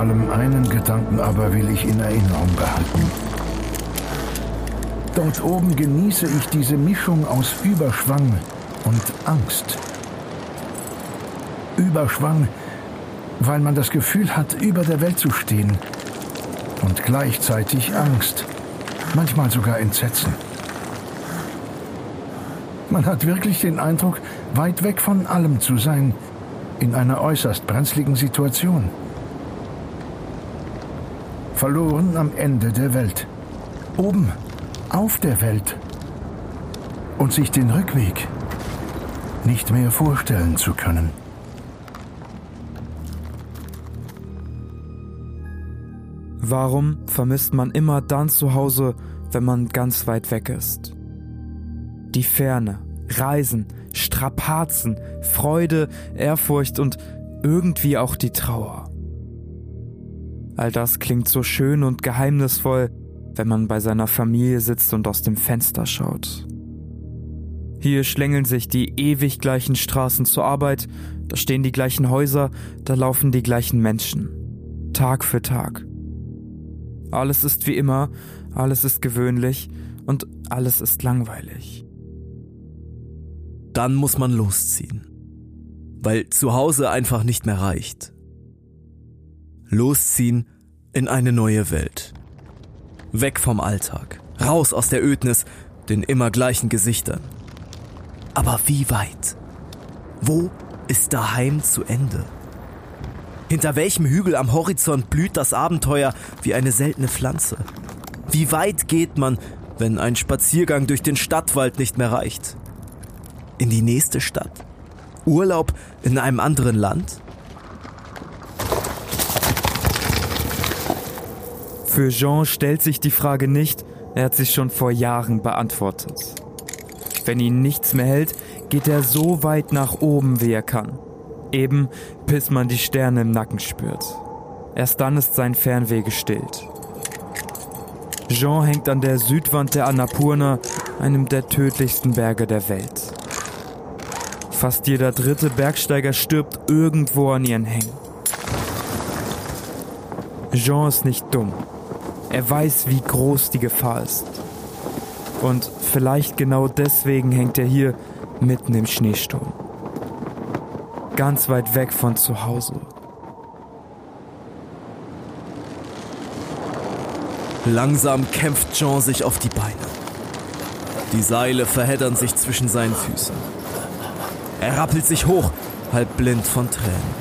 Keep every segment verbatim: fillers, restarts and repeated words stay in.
allem einen Gedanken aber will ich in Erinnerung behalten. Dort oben genieße ich diese Mischung aus Überschwang und Angst. Überschwang, weil man das Gefühl hat, über der Welt zu stehen. Und gleichzeitig Angst, manchmal sogar Entsetzen. Man hat wirklich den Eindruck, weit weg von allem zu sein, in einer äußerst brenzligen Situation. Verloren am Ende der Welt. Oben, auf der Welt. Und sich den Rückweg nicht mehr vorstellen zu können. Warum vermisst man immer dann zu Hause, wenn man ganz weit weg ist? Die Ferne, Reisen, Strapazen, Freude, Ehrfurcht und irgendwie auch die Trauer. All das klingt so schön und geheimnisvoll, wenn man bei seiner Familie sitzt und aus dem Fenster schaut. Hier schlängeln sich die ewig gleichen Straßen zur Arbeit, da stehen die gleichen Häuser, da laufen die gleichen Menschen. Tag für Tag. Alles ist wie immer, alles ist gewöhnlich und alles ist langweilig. Dann muss man losziehen, weil zu Hause einfach nicht mehr reicht. Losziehen in eine neue Welt. Weg vom Alltag, raus aus der Ödnis, den immer gleichen Gesichtern. Aber wie weit? Wo ist daheim zu Ende? Hinter welchem Hügel am Horizont blüht das Abenteuer wie eine seltene Pflanze? Wie weit geht man, wenn ein Spaziergang durch den Stadtwald nicht mehr reicht? In die nächste Stadt? Urlaub in einem anderen Land? Für Jean stellt sich die Frage nicht, er hat sie schon vor Jahren beantwortet. Wenn ihn nichts mehr hält, geht er so weit nach oben, wie er kann. Eben, bis man die Sterne im Nacken spürt. Erst dann ist sein Fernweh gestillt. Jean hängt an der Südwand der Annapurna, einem der tödlichsten Berge der Welt. Fast jeder dritte Bergsteiger stirbt irgendwo an ihren Hängen. Jean ist nicht dumm. Er weiß, wie groß die Gefahr ist. Und vielleicht genau deswegen hängt er hier mitten im Schneesturm. Ganz weit weg von zu Hause. Langsam kämpft Jean sich auf die Beine. Die Seile verheddern sich zwischen seinen Füßen. Er rappelt sich hoch, halb blind von Tränen.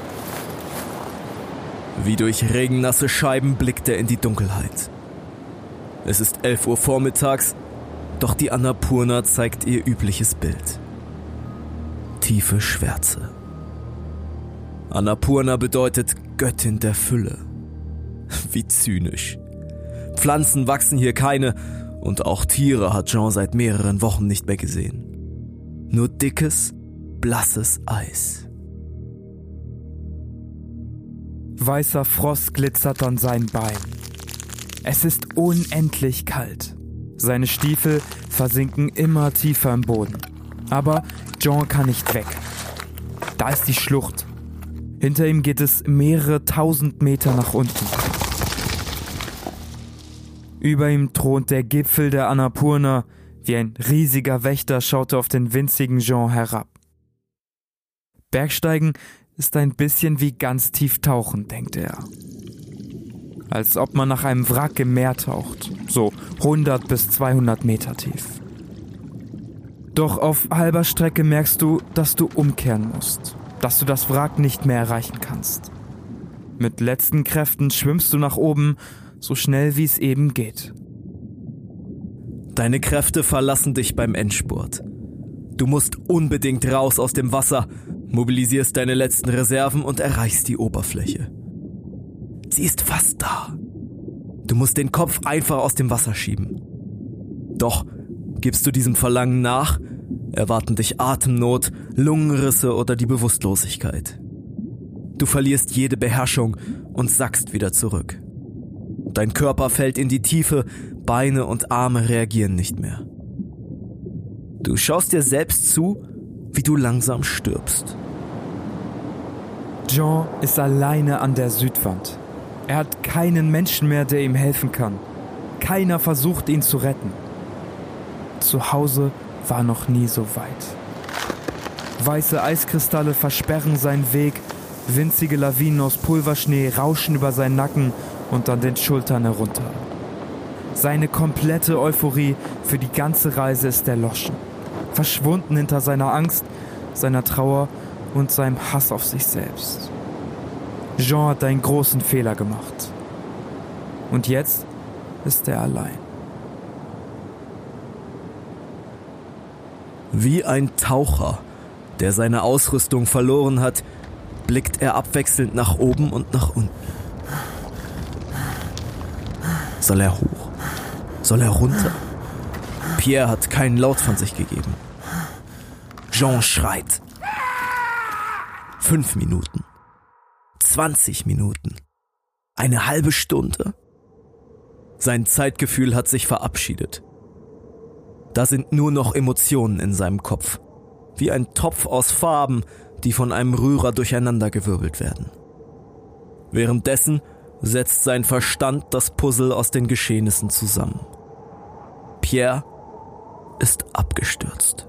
Wie durch regennasse Scheiben blickt er in die Dunkelheit. Es ist elf Uhr vormittags, doch die Annapurna zeigt ihr übliches Bild. Tiefe Schwärze. Annapurna bedeutet Göttin der Fülle. Wie zynisch. Pflanzen wachsen hier keine und auch Tiere hat Jean seit mehreren Wochen nicht mehr gesehen. Nur dickes, blasses Eis. Weißer Frost glitzert an seinen Beinen. Es ist unendlich kalt. Seine Stiefel versinken immer tiefer im Boden. Aber Jean kann nicht weg. Da ist die Schlucht. Hinter ihm geht es mehrere tausend Meter nach unten. Über ihm thront der Gipfel der Annapurna. Wie ein riesiger Wächter schaut er auf den winzigen Jean herab. Bergsteigen ist ein bisschen wie ganz tief tauchen, denkt er. Als ob man nach einem Wrack im Meer taucht, so hundert bis zweihundert Meter tief. Doch auf halber Strecke merkst du, dass du umkehren musst, dass du das Wrack nicht mehr erreichen kannst. Mit letzten Kräften schwimmst du nach oben, so schnell wie es eben geht. Deine Kräfte verlassen dich beim Endspurt. Du musst unbedingt raus aus dem Wasser, mobilisierst deine letzten Reserven und erreichst die Oberfläche. Sie ist fast da. Du musst den Kopf einfach aus dem Wasser schieben. Doch gibst du diesem Verlangen nach, erwarten dich Atemnot, Lungenrisse oder die Bewusstlosigkeit. Du verlierst jede Beherrschung und sackst wieder zurück. Dein Körper fällt in die Tiefe, Beine und Arme reagieren nicht mehr. Du schaust dir selbst zu, wie du langsam stirbst. Jean ist alleine an der Südwand. Er hat keinen Menschen mehr, der ihm helfen kann. Keiner versucht, ihn zu retten. Zu Hause war noch nie so weit. Weiße Eiskristalle versperren seinen Weg, winzige Lawinen aus Pulverschnee rauschen über seinen Nacken und an den Schultern herunter. Seine komplette Euphorie für die ganze Reise ist erloschen, verschwunden hinter seiner Angst, seiner Trauer und seinem Hass auf sich selbst. Jean hat einen großen Fehler gemacht. Und jetzt ist er allein. Wie ein Taucher, der seine Ausrüstung verloren hat, blickt er abwechselnd nach oben und nach unten. Soll er hoch? Soll er runter? Pierre hat keinen Laut von sich gegeben. Jean schreit. Fünf Minuten. Zwanzig Minuten. Eine halbe Stunde. Sein Zeitgefühl hat sich verabschiedet. Da sind nur noch Emotionen in seinem Kopf. Wie ein Topf aus Farben, die von einem Rührer durcheinandergewirbelt werden. Währenddessen setzt sein Verstand das Puzzle aus den Geschehnissen zusammen. Pierre ist abgestürzt.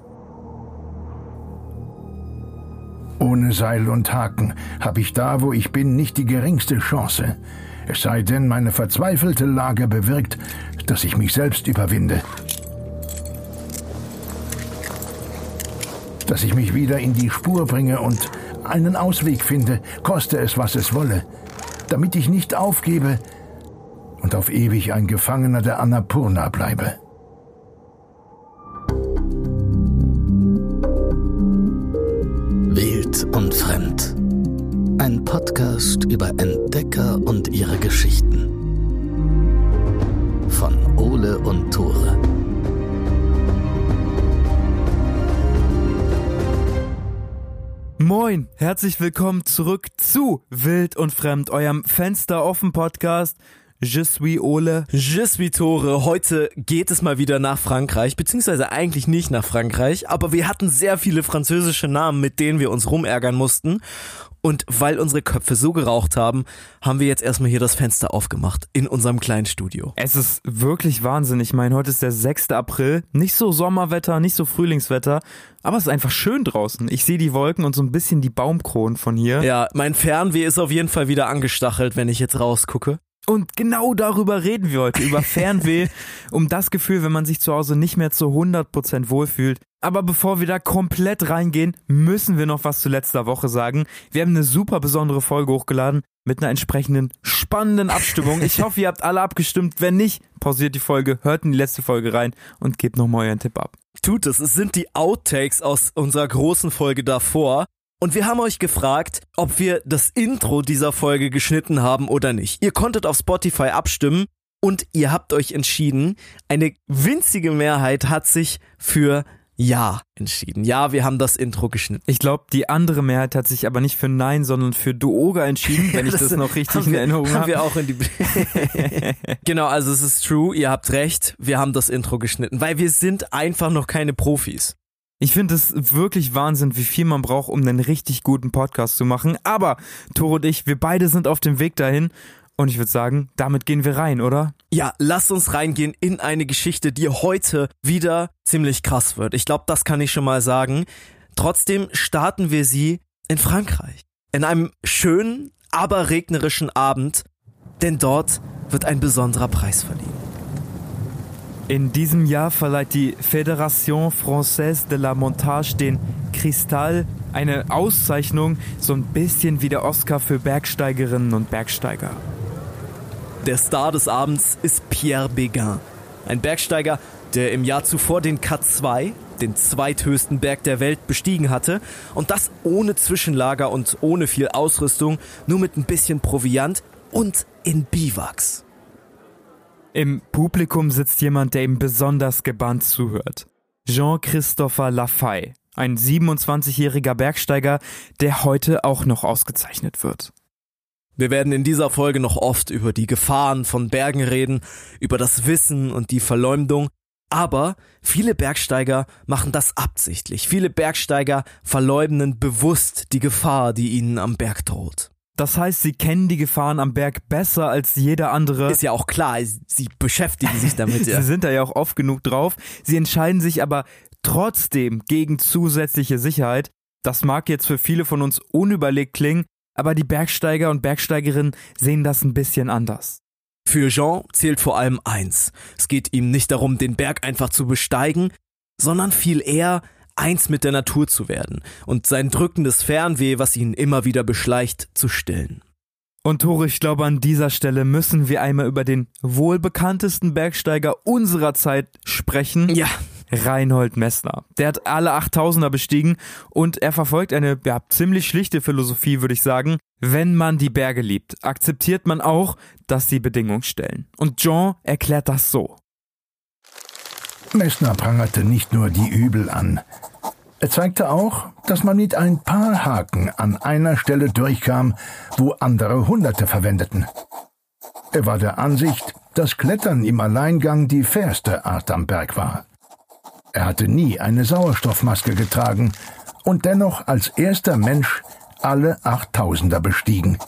Ohne Seil und Haken habe ich da, wo ich bin, nicht die geringste Chance. Es sei denn, meine verzweifelte Lage bewirkt, dass ich mich selbst überwinde. Dass ich mich wieder in die Spur bringe und einen Ausweg finde, koste es, was es wolle, damit ich nicht aufgebe und auf ewig ein Gefangener der Annapurna bleibe. Wild und Fremd. Ein Podcast über Entdecker und ihre Geschichten. Von Ole und Tore. Moin, herzlich willkommen zurück zu Wild und Fremd, eurem Fenster-offen-Podcast. Je suis Ole. Je suis Tore. Heute geht es mal wieder nach Frankreich, beziehungsweise eigentlich nicht nach Frankreich, aber wir hatten sehr viele französische Namen, mit denen wir uns rumärgern mussten. Und weil unsere Köpfe so geraucht haben, haben wir jetzt erstmal hier das Fenster aufgemacht in unserem kleinen Studio. Es ist wirklich Wahnsinn. Ich meine, heute ist der sechster April. Nicht so Sommerwetter, nicht so Frühlingswetter, aber es ist einfach schön draußen. Ich sehe die Wolken und so ein bisschen die Baumkronen von hier. Ja, mein Fernweh ist auf jeden Fall wieder angestachelt, wenn ich jetzt rausgucke. Und genau darüber reden wir heute, über Fernweh, um das Gefühl, wenn man sich zu Hause nicht mehr zu hundert Prozent wohlfühlt. Aber bevor wir da komplett reingehen, müssen wir noch was zu letzter Woche sagen. Wir haben eine super besondere Folge hochgeladen mit einer entsprechenden spannenden Abstimmung. Ich hoffe, ihr habt alle abgestimmt. Wenn nicht, pausiert die Folge, hört in die letzte Folge rein und gebt nochmal euren Tipp ab. Tut es, es sind die Outtakes aus unserer großen Folge davor. Und wir haben euch gefragt, ob wir das Intro dieser Folge geschnitten haben oder nicht. Ihr konntet auf Spotify abstimmen und ihr habt euch entschieden. Eine winzige Mehrheit hat sich für Ja entschieden. Ja, wir haben das Intro geschnitten. Ich glaube, die andere Mehrheit hat sich aber nicht für Nein, sondern für Duoga entschieden, wenn ich das, das noch richtig in Erinnerung habe. Haben wir auch in die Genau, also es ist true, ihr habt recht, wir haben das Intro geschnitten, weil wir sind einfach noch keine Profis. Ich finde es wirklich Wahnsinn, wie viel man braucht, um einen richtig guten Podcast zu machen. Aber Tore und ich, wir beide sind auf dem Weg dahin. Und ich würde sagen, damit gehen wir rein, oder? Ja, lasst uns reingehen in eine Geschichte, die heute wieder ziemlich krass wird. Ich glaube, das kann ich schon mal sagen. Trotzdem starten wir sie in Frankreich. In einem schönen, aber regnerischen Abend. Denn dort wird ein besonderer Preis verliehen. In diesem Jahr verleiht die Fédération Française de la Montage den Cristal, eine Auszeichnung, so ein bisschen wie der Oscar für Bergsteigerinnen und Bergsteiger. Der Star des Abends ist Pierre Béguin, ein Bergsteiger, der im Jahr zuvor den K zwei, den zweithöchsten Berg der Welt, bestiegen hatte und das ohne Zwischenlager und ohne viel Ausrüstung, nur mit ein bisschen Proviant und in Biwaks. Im Publikum sitzt jemand, der ihm besonders gebannt zuhört. Jean-Christopher Lafay, ein siebenundzwanzigjähriger Bergsteiger, der heute auch noch ausgezeichnet wird. Wir werden in dieser Folge noch oft über die Gefahren von Bergen reden, über das Wissen und die Verleumdung, aber viele Bergsteiger machen das absichtlich. Viele Bergsteiger verleumden bewusst die Gefahr, die ihnen am Berg droht. Das heißt, sie kennen die Gefahren am Berg besser als jeder andere. Ist ja auch klar, sie beschäftigen sich damit. Ja. Sie sind da ja auch oft genug drauf. Sie entscheiden sich aber trotzdem gegen zusätzliche Sicherheit. Das mag jetzt für viele von uns unüberlegt klingen, aber die Bergsteiger und Bergsteigerinnen sehen das ein bisschen anders. Für Jean zählt vor allem eins. Es geht ihm nicht darum, den Berg einfach zu besteigen, sondern viel eher eins mit der Natur zu werden und sein drückendes Fernweh, was ihn immer wieder beschleicht, zu stillen. Und Tore, ich glaube, an dieser Stelle müssen wir einmal über den wohlbekanntesten Bergsteiger unserer Zeit sprechen. Ja. Reinhold Messner. Der hat alle achttausender bestiegen und er verfolgt eine ja, ziemlich schlichte Philosophie, würde ich sagen. Wenn man die Berge liebt, akzeptiert man auch, dass sie Bedingungen stellen. Und Jean erklärt das so. Messner prangerte nicht nur die Übel an. Er zeigte auch, dass man mit ein paar Haken an einer Stelle durchkam, wo andere Hunderte verwendeten. Er war der Ansicht, dass Klettern im Alleingang die fairste Art am Berg war. Er hatte nie eine Sauerstoffmaske getragen und dennoch als erster Mensch alle achttausender bestiegen.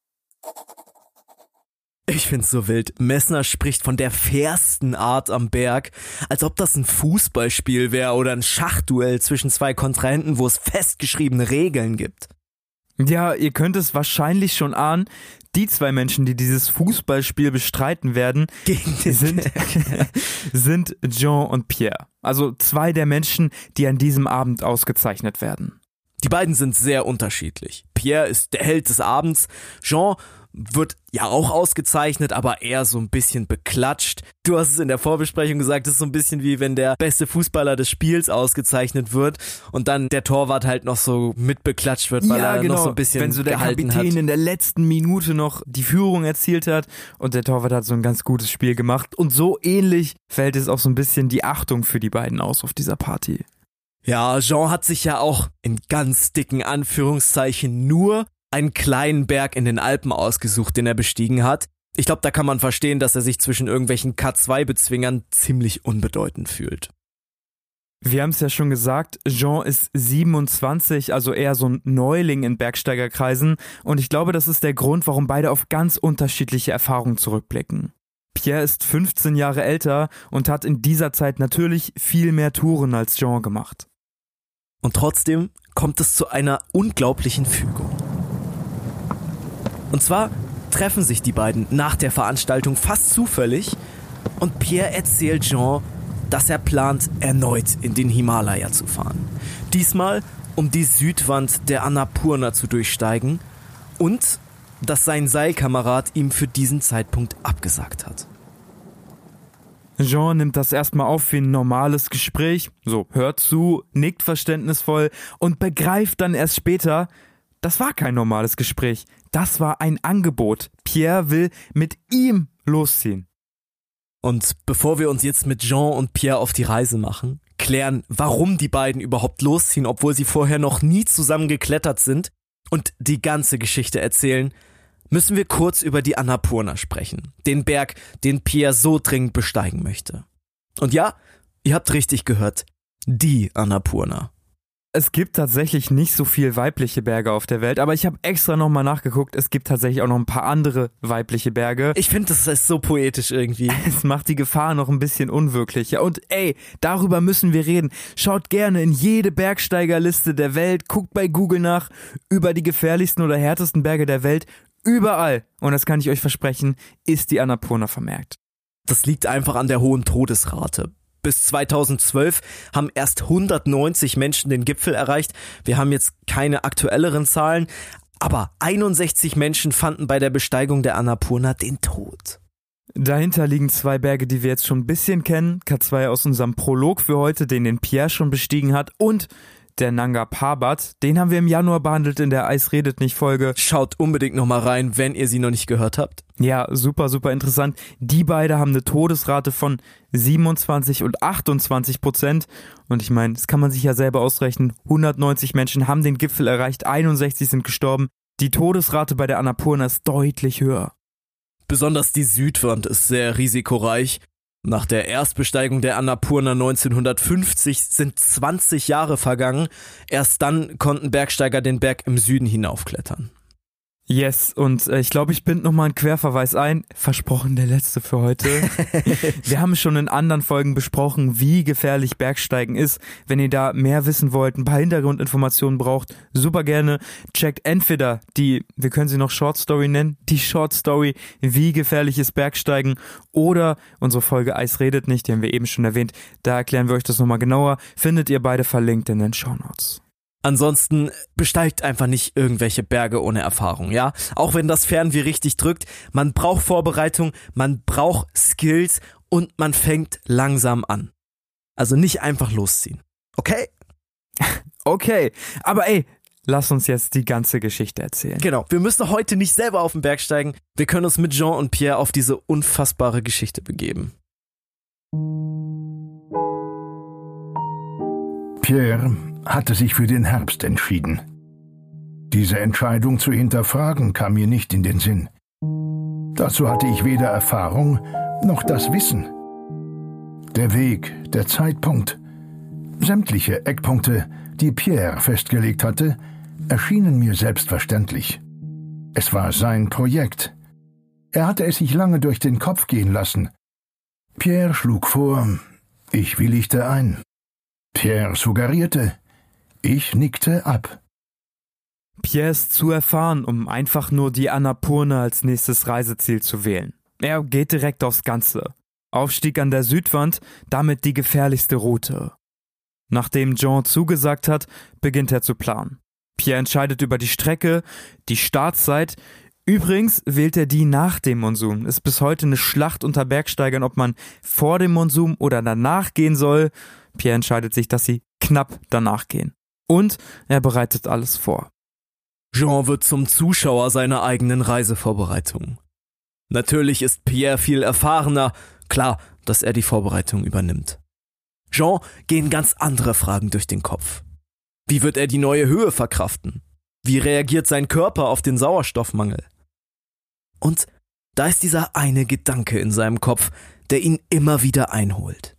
Ich find's so wild. Messner spricht von der fairsten Art am Berg, als ob das ein Fußballspiel wäre oder ein Schachduell zwischen zwei Kontrahenten, wo es festgeschriebene Regeln gibt. Ja, ihr könnt es wahrscheinlich schon ahnen, die zwei Menschen, die dieses Fußballspiel bestreiten werden, Gegen den sind, sind Jean und Pierre. Also zwei der Menschen, die an diesem Abend ausgezeichnet werden. Die beiden sind sehr unterschiedlich. Pierre ist der Held des Abends, Jean wird ja auch ausgezeichnet, aber eher so ein bisschen beklatscht. Du hast es in der Vorbesprechung gesagt, es ist so ein bisschen wie wenn der beste Fußballer des Spiels ausgezeichnet wird und dann der Torwart halt noch so mitbeklatscht wird, weil ja, er genau. noch so ein bisschen wenn so der gehalten Kapitän hat. in der letzten Minute noch die Führung erzielt hat und der Torwart hat so ein ganz gutes Spiel gemacht. Und so ähnlich fällt es auch so ein bisschen die Achtung für die beiden aus auf dieser Party. Ja, Jean hat sich ja auch in ganz dicken Anführungszeichen nur einen kleinen Berg in den Alpen ausgesucht, den er bestiegen hat. Ich glaube, da kann man verstehen, dass er sich zwischen irgendwelchen K zwei Bezwingern ziemlich unbedeutend fühlt. Wir haben es ja schon gesagt, Jean ist siebenundzwanzig, also eher so ein Neuling in Bergsteigerkreisen. Und ich glaube, das ist der Grund, warum beide auf ganz unterschiedliche Erfahrungen zurückblicken. Pierre ist fünfzehn Jahre älter und hat in dieser Zeit natürlich viel mehr Touren als Jean gemacht. Und trotzdem kommt es zu einer unglaublichen Fügung. Und zwar treffen sich die beiden nach der Veranstaltung fast zufällig und Pierre erzählt Jean, dass er plant, erneut in den Himalaya zu fahren. Diesmal, um die Südwand der Annapurna zu durchsteigen und dass sein Seilkamerad ihm für diesen Zeitpunkt abgesagt hat. Jean nimmt das erstmal auf wie ein normales Gespräch, so hört zu, nickt verständnisvoll und begreift dann erst später, das war kein normales Gespräch, das war ein Angebot. Pierre will mit ihm losziehen. Und bevor wir uns jetzt mit Jean und Pierre auf die Reise machen, klären, warum die beiden überhaupt losziehen, obwohl sie vorher noch nie zusammen geklettert sind und die ganze Geschichte erzählen, müssen wir kurz über die Annapurna sprechen, den Berg, den Pierre so dringend besteigen möchte. Und ja, ihr habt richtig gehört, die Annapurna. Es gibt tatsächlich nicht so viel weibliche Berge auf der Welt, aber ich habe extra nochmal nachgeguckt, es gibt tatsächlich auch noch ein paar andere weibliche Berge. Ich finde, das ist so poetisch irgendwie. Es macht die Gefahr noch ein bisschen unwirklicher. Und ey, darüber müssen wir reden. Schaut gerne in jede Bergsteigerliste der Welt, guckt bei Google nach über die gefährlichsten oder härtesten Berge der Welt. Überall, und das kann ich euch versprechen, ist die Annapurna vermerkt. Das liegt einfach an der hohen Todesrate. Bis zweitausendzwölf haben erst hundertneunzig Menschen den Gipfel erreicht. Wir haben jetzt keine aktuelleren Zahlen, aber einundsechzig Menschen fanden bei der Besteigung der Annapurna den Tod. Dahinter liegen zwei Berge, die wir jetzt schon ein bisschen kennen. K zwei aus unserem Prolog für heute, den den Pierre schon bestiegen hat, und der Nanga Parbat, den haben wir im Januar behandelt in der Eis redet nicht Folge. Schaut unbedingt nochmal rein, wenn ihr sie noch nicht gehört habt. Ja, super, super interessant. Die beiden haben eine Todesrate von siebenundzwanzig und achtundzwanzig Prozent. Und ich meine, das kann man sich ja selber ausrechnen. hundertneunzig Menschen haben den Gipfel erreicht, einundsechzig sind gestorben. Die Todesrate bei der Annapurna ist deutlich höher. Besonders die Südwand ist sehr risikoreich. Nach der Erstbesteigung der Annapurna neunzehnhundertfünfzig sind zwanzig Jahre vergangen. Erst dann konnten Bergsteiger den Berg im Süden hinaufklettern. Yes, und äh, ich glaube, ich binde nochmal einen Querverweis ein. Versprochen, der letzte für heute. Wir haben schon in anderen Folgen besprochen, wie gefährlich Bergsteigen ist. Wenn ihr da mehr wissen wollt, ein paar Hintergrundinformationen braucht, super gerne. Checkt entweder die, wir können sie noch Short Story nennen, die Short Story, wie gefährlich ist Bergsteigen, oder unsere Folge Eis redet nicht, die haben wir eben schon erwähnt. Da erklären wir euch das nochmal genauer. Findet ihr beide verlinkt in den Shownotes. Ansonsten besteigt einfach nicht irgendwelche Berge ohne Erfahrung, ja? Auch wenn das Fernweh richtig drückt, man braucht Vorbereitung, man braucht Skills und man fängt langsam an. Also nicht einfach losziehen. Okay? Okay, aber ey, lass uns jetzt die ganze Geschichte erzählen. Genau, wir müssen heute nicht selber auf den Berg steigen, wir können uns mit Jean und Pierre auf diese unfassbare Geschichte begeben. Pierre hatte sich für den Herbst entschieden. Diese Entscheidung zu hinterfragen kam mir nicht in den Sinn. Dazu hatte ich weder Erfahrung noch das Wissen. Der Weg, der Zeitpunkt, sämtliche Eckpunkte, die Pierre festgelegt hatte, erschienen mir selbstverständlich. Es war sein Projekt. Er hatte es sich lange durch den Kopf gehen lassen. Pierre schlug vor, ich willigte ein. Pierre suggerierte, ich nickte ab. Pierre ist zu erfahren, um einfach nur die Annapurna als nächstes Reiseziel zu wählen. Er geht direkt aufs Ganze. Aufstieg an der Südwand, damit die gefährlichste Route. Nachdem Jean zugesagt hat, beginnt er zu planen. Pierre entscheidet über die Strecke, die Startzeit. Übrigens wählt er die nach dem Monsun. Ist bis heute eine Schlacht unter Bergsteigern, ob man vor dem Monsun oder danach gehen soll. Pierre entscheidet sich, dass sie knapp danach gehen. Und er bereitet alles vor. Jean wird zum Zuschauer seiner eigenen Reisevorbereitung. Natürlich ist Pierre viel erfahrener, klar, dass er die Vorbereitung übernimmt. Jean gehen ganz andere Fragen durch den Kopf. Wie wird er die neue Höhe verkraften? Wie reagiert sein Körper auf den Sauerstoffmangel? Und da ist dieser eine Gedanke in seinem Kopf, der ihn immer wieder einholt.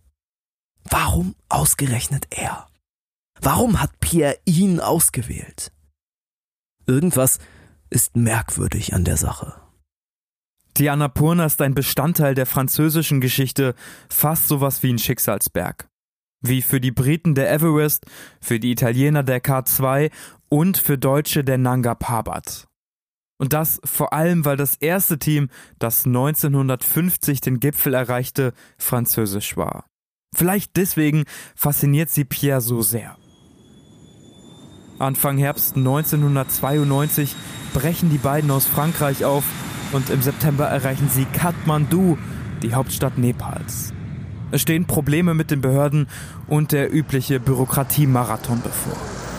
Warum ausgerechnet er? Warum hat Pierre ihn ausgewählt? Irgendwas ist merkwürdig an der Sache. Die Annapurna ist ein Bestandteil der französischen Geschichte, fast sowas wie ein Schicksalsberg. Wie für die Briten der Everest, für die Italiener der K zwei und für Deutsche der Nanga Parbat. Und das vor allem, weil das erste Team, das neunzehnhundertfünfzig den Gipfel erreichte, französisch war. Vielleicht deswegen fasziniert sie Pierre so sehr. Anfang Herbst neunzehnhundertzweiundneunzig brechen die beiden aus Frankreich auf und im September erreichen sie Kathmandu, die Hauptstadt Nepals. Es stehen Probleme mit den Behörden und der übliche Bürokratie-Marathon bevor.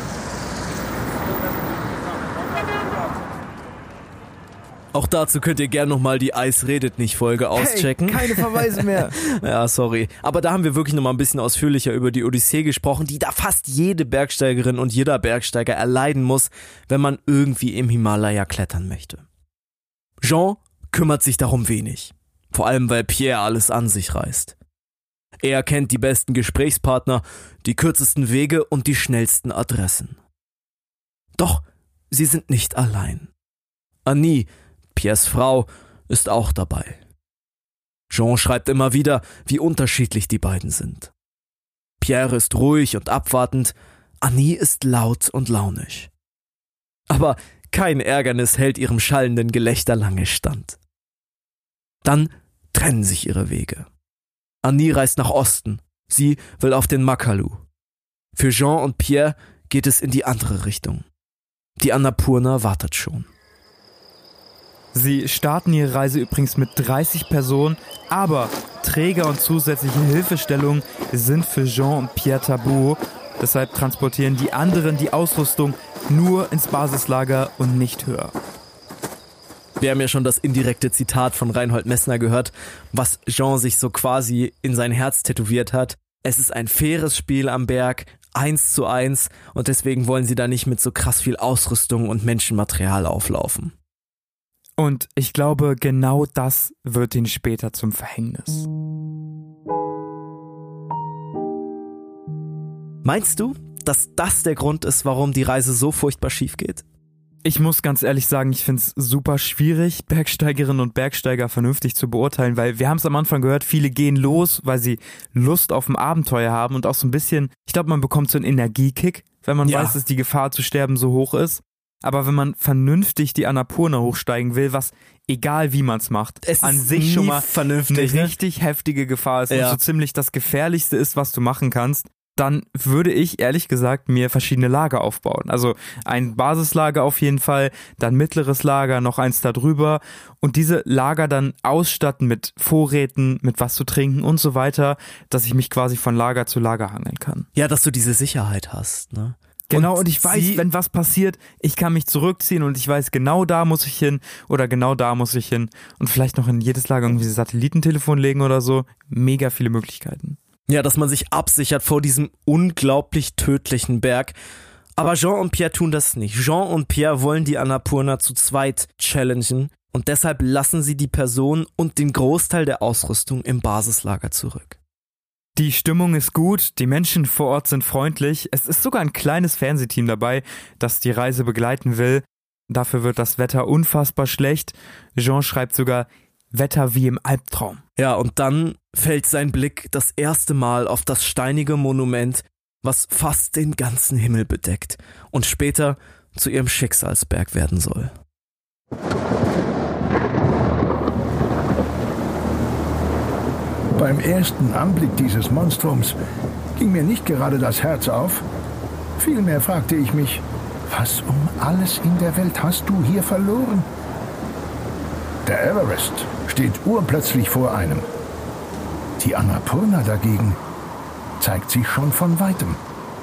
Auch dazu könnt ihr gerne nochmal die Eis redet nicht Folge auschecken. Hey, keine Verweise mehr. Ja, sorry. Aber da haben wir wirklich nochmal ein bisschen ausführlicher über die Odyssee gesprochen, die da fast jede Bergsteigerin und jeder Bergsteiger erleiden muss, wenn man irgendwie im Himalaya klettern möchte. Jean kümmert sich darum wenig. Vor allem, weil Pierre alles an sich reißt. Er kennt die besten Gesprächspartner, die kürzesten Wege und die schnellsten Adressen. Doch sie sind nicht allein. Annie, Pierres Frau, ist auch dabei. Jean schreibt immer wieder, wie unterschiedlich die beiden sind. Pierre ist ruhig und abwartend, Annie ist laut und launisch. Aber kein Ärgernis hält ihrem schallenden Gelächter lange stand. Dann trennen sich ihre Wege. Annie reist nach Osten, sie will auf den Makalu. Für Jean und Pierre geht es in die andere Richtung. Die Annapurna wartet schon. Sie starten ihre Reise übrigens mit dreißig Personen, aber Träger und zusätzliche Hilfestellungen sind für Jean und Pierre tabu. Deshalb transportieren die anderen die Ausrüstung nur ins Basislager und nicht höher. Wir haben ja schon das indirekte Zitat von Reinhold Messner gehört, was Jean sich so quasi in sein Herz tätowiert hat. Es ist ein faires Spiel am Berg, eins zu eins, und deswegen wollen sie da nicht mit so krass viel Ausrüstung und Menschenmaterial auflaufen. Und ich glaube, genau das wird ihnen später zum Verhängnis. Meinst du, dass das der Grund ist, warum die Reise so furchtbar schief geht? Ich muss ganz ehrlich sagen, ich finde es super schwierig, Bergsteigerinnen und Bergsteiger vernünftig zu beurteilen, weil wir haben es am Anfang gehört, viele gehen los, weil sie Lust auf ein Abenteuer haben und auch so ein bisschen, ich glaube, man bekommt so einen Energiekick, wenn man Ja. weiß, dass die Gefahr zu sterben so hoch ist. Aber wenn man vernünftig die Annapurna hochsteigen will, was egal wie man es macht, Es an ist sich nie schon mal vernünftig, eine ne? richtig heftige Gefahr ist Ja. und so ziemlich das Gefährlichste ist, was du machen kannst, dann würde ich ehrlich gesagt mir verschiedene Lager aufbauen. Also ein Basislager auf jeden Fall, dann mittleres Lager, noch eins da drüber und diese Lager dann ausstatten mit Vorräten, mit was zu trinken und so weiter, dass ich mich quasi von Lager zu Lager hangeln kann. Ja, dass du diese Sicherheit hast, ne? Genau, und ich weiß, sie- wenn was passiert, ich kann mich zurückziehen und ich weiß, genau da muss ich hin oder genau da muss ich hin und vielleicht noch in jedes Lager irgendwie ein Satellitentelefon legen oder so. Mega viele Möglichkeiten. Ja, dass man sich absichert vor diesem unglaublich tödlichen Berg. Aber Jean und Pierre tun das nicht. Jean und Pierre wollen die Annapurna zu zweit challengen und deshalb lassen sie die Person und den Großteil der Ausrüstung im Basislager zurück. Die Stimmung ist gut, die Menschen vor Ort sind freundlich. Es ist sogar ein kleines Fernsehteam dabei, das die Reise begleiten will. Dafür wird das Wetter unfassbar schlecht. Jean schreibt sogar Wetter wie im Albtraum. Ja, und dann fällt sein Blick das erste Mal auf das steinige Monument, was fast den ganzen Himmel bedeckt und später zu ihrem Schicksalsberg werden soll. Beim ersten Anblick dieses Monstrums ging mir nicht gerade das Herz auf. Vielmehr fragte ich mich, was um alles in der Welt hast du hier verloren? Der Everest steht urplötzlich vor einem. Die Annapurna dagegen zeigt sich schon von weitem.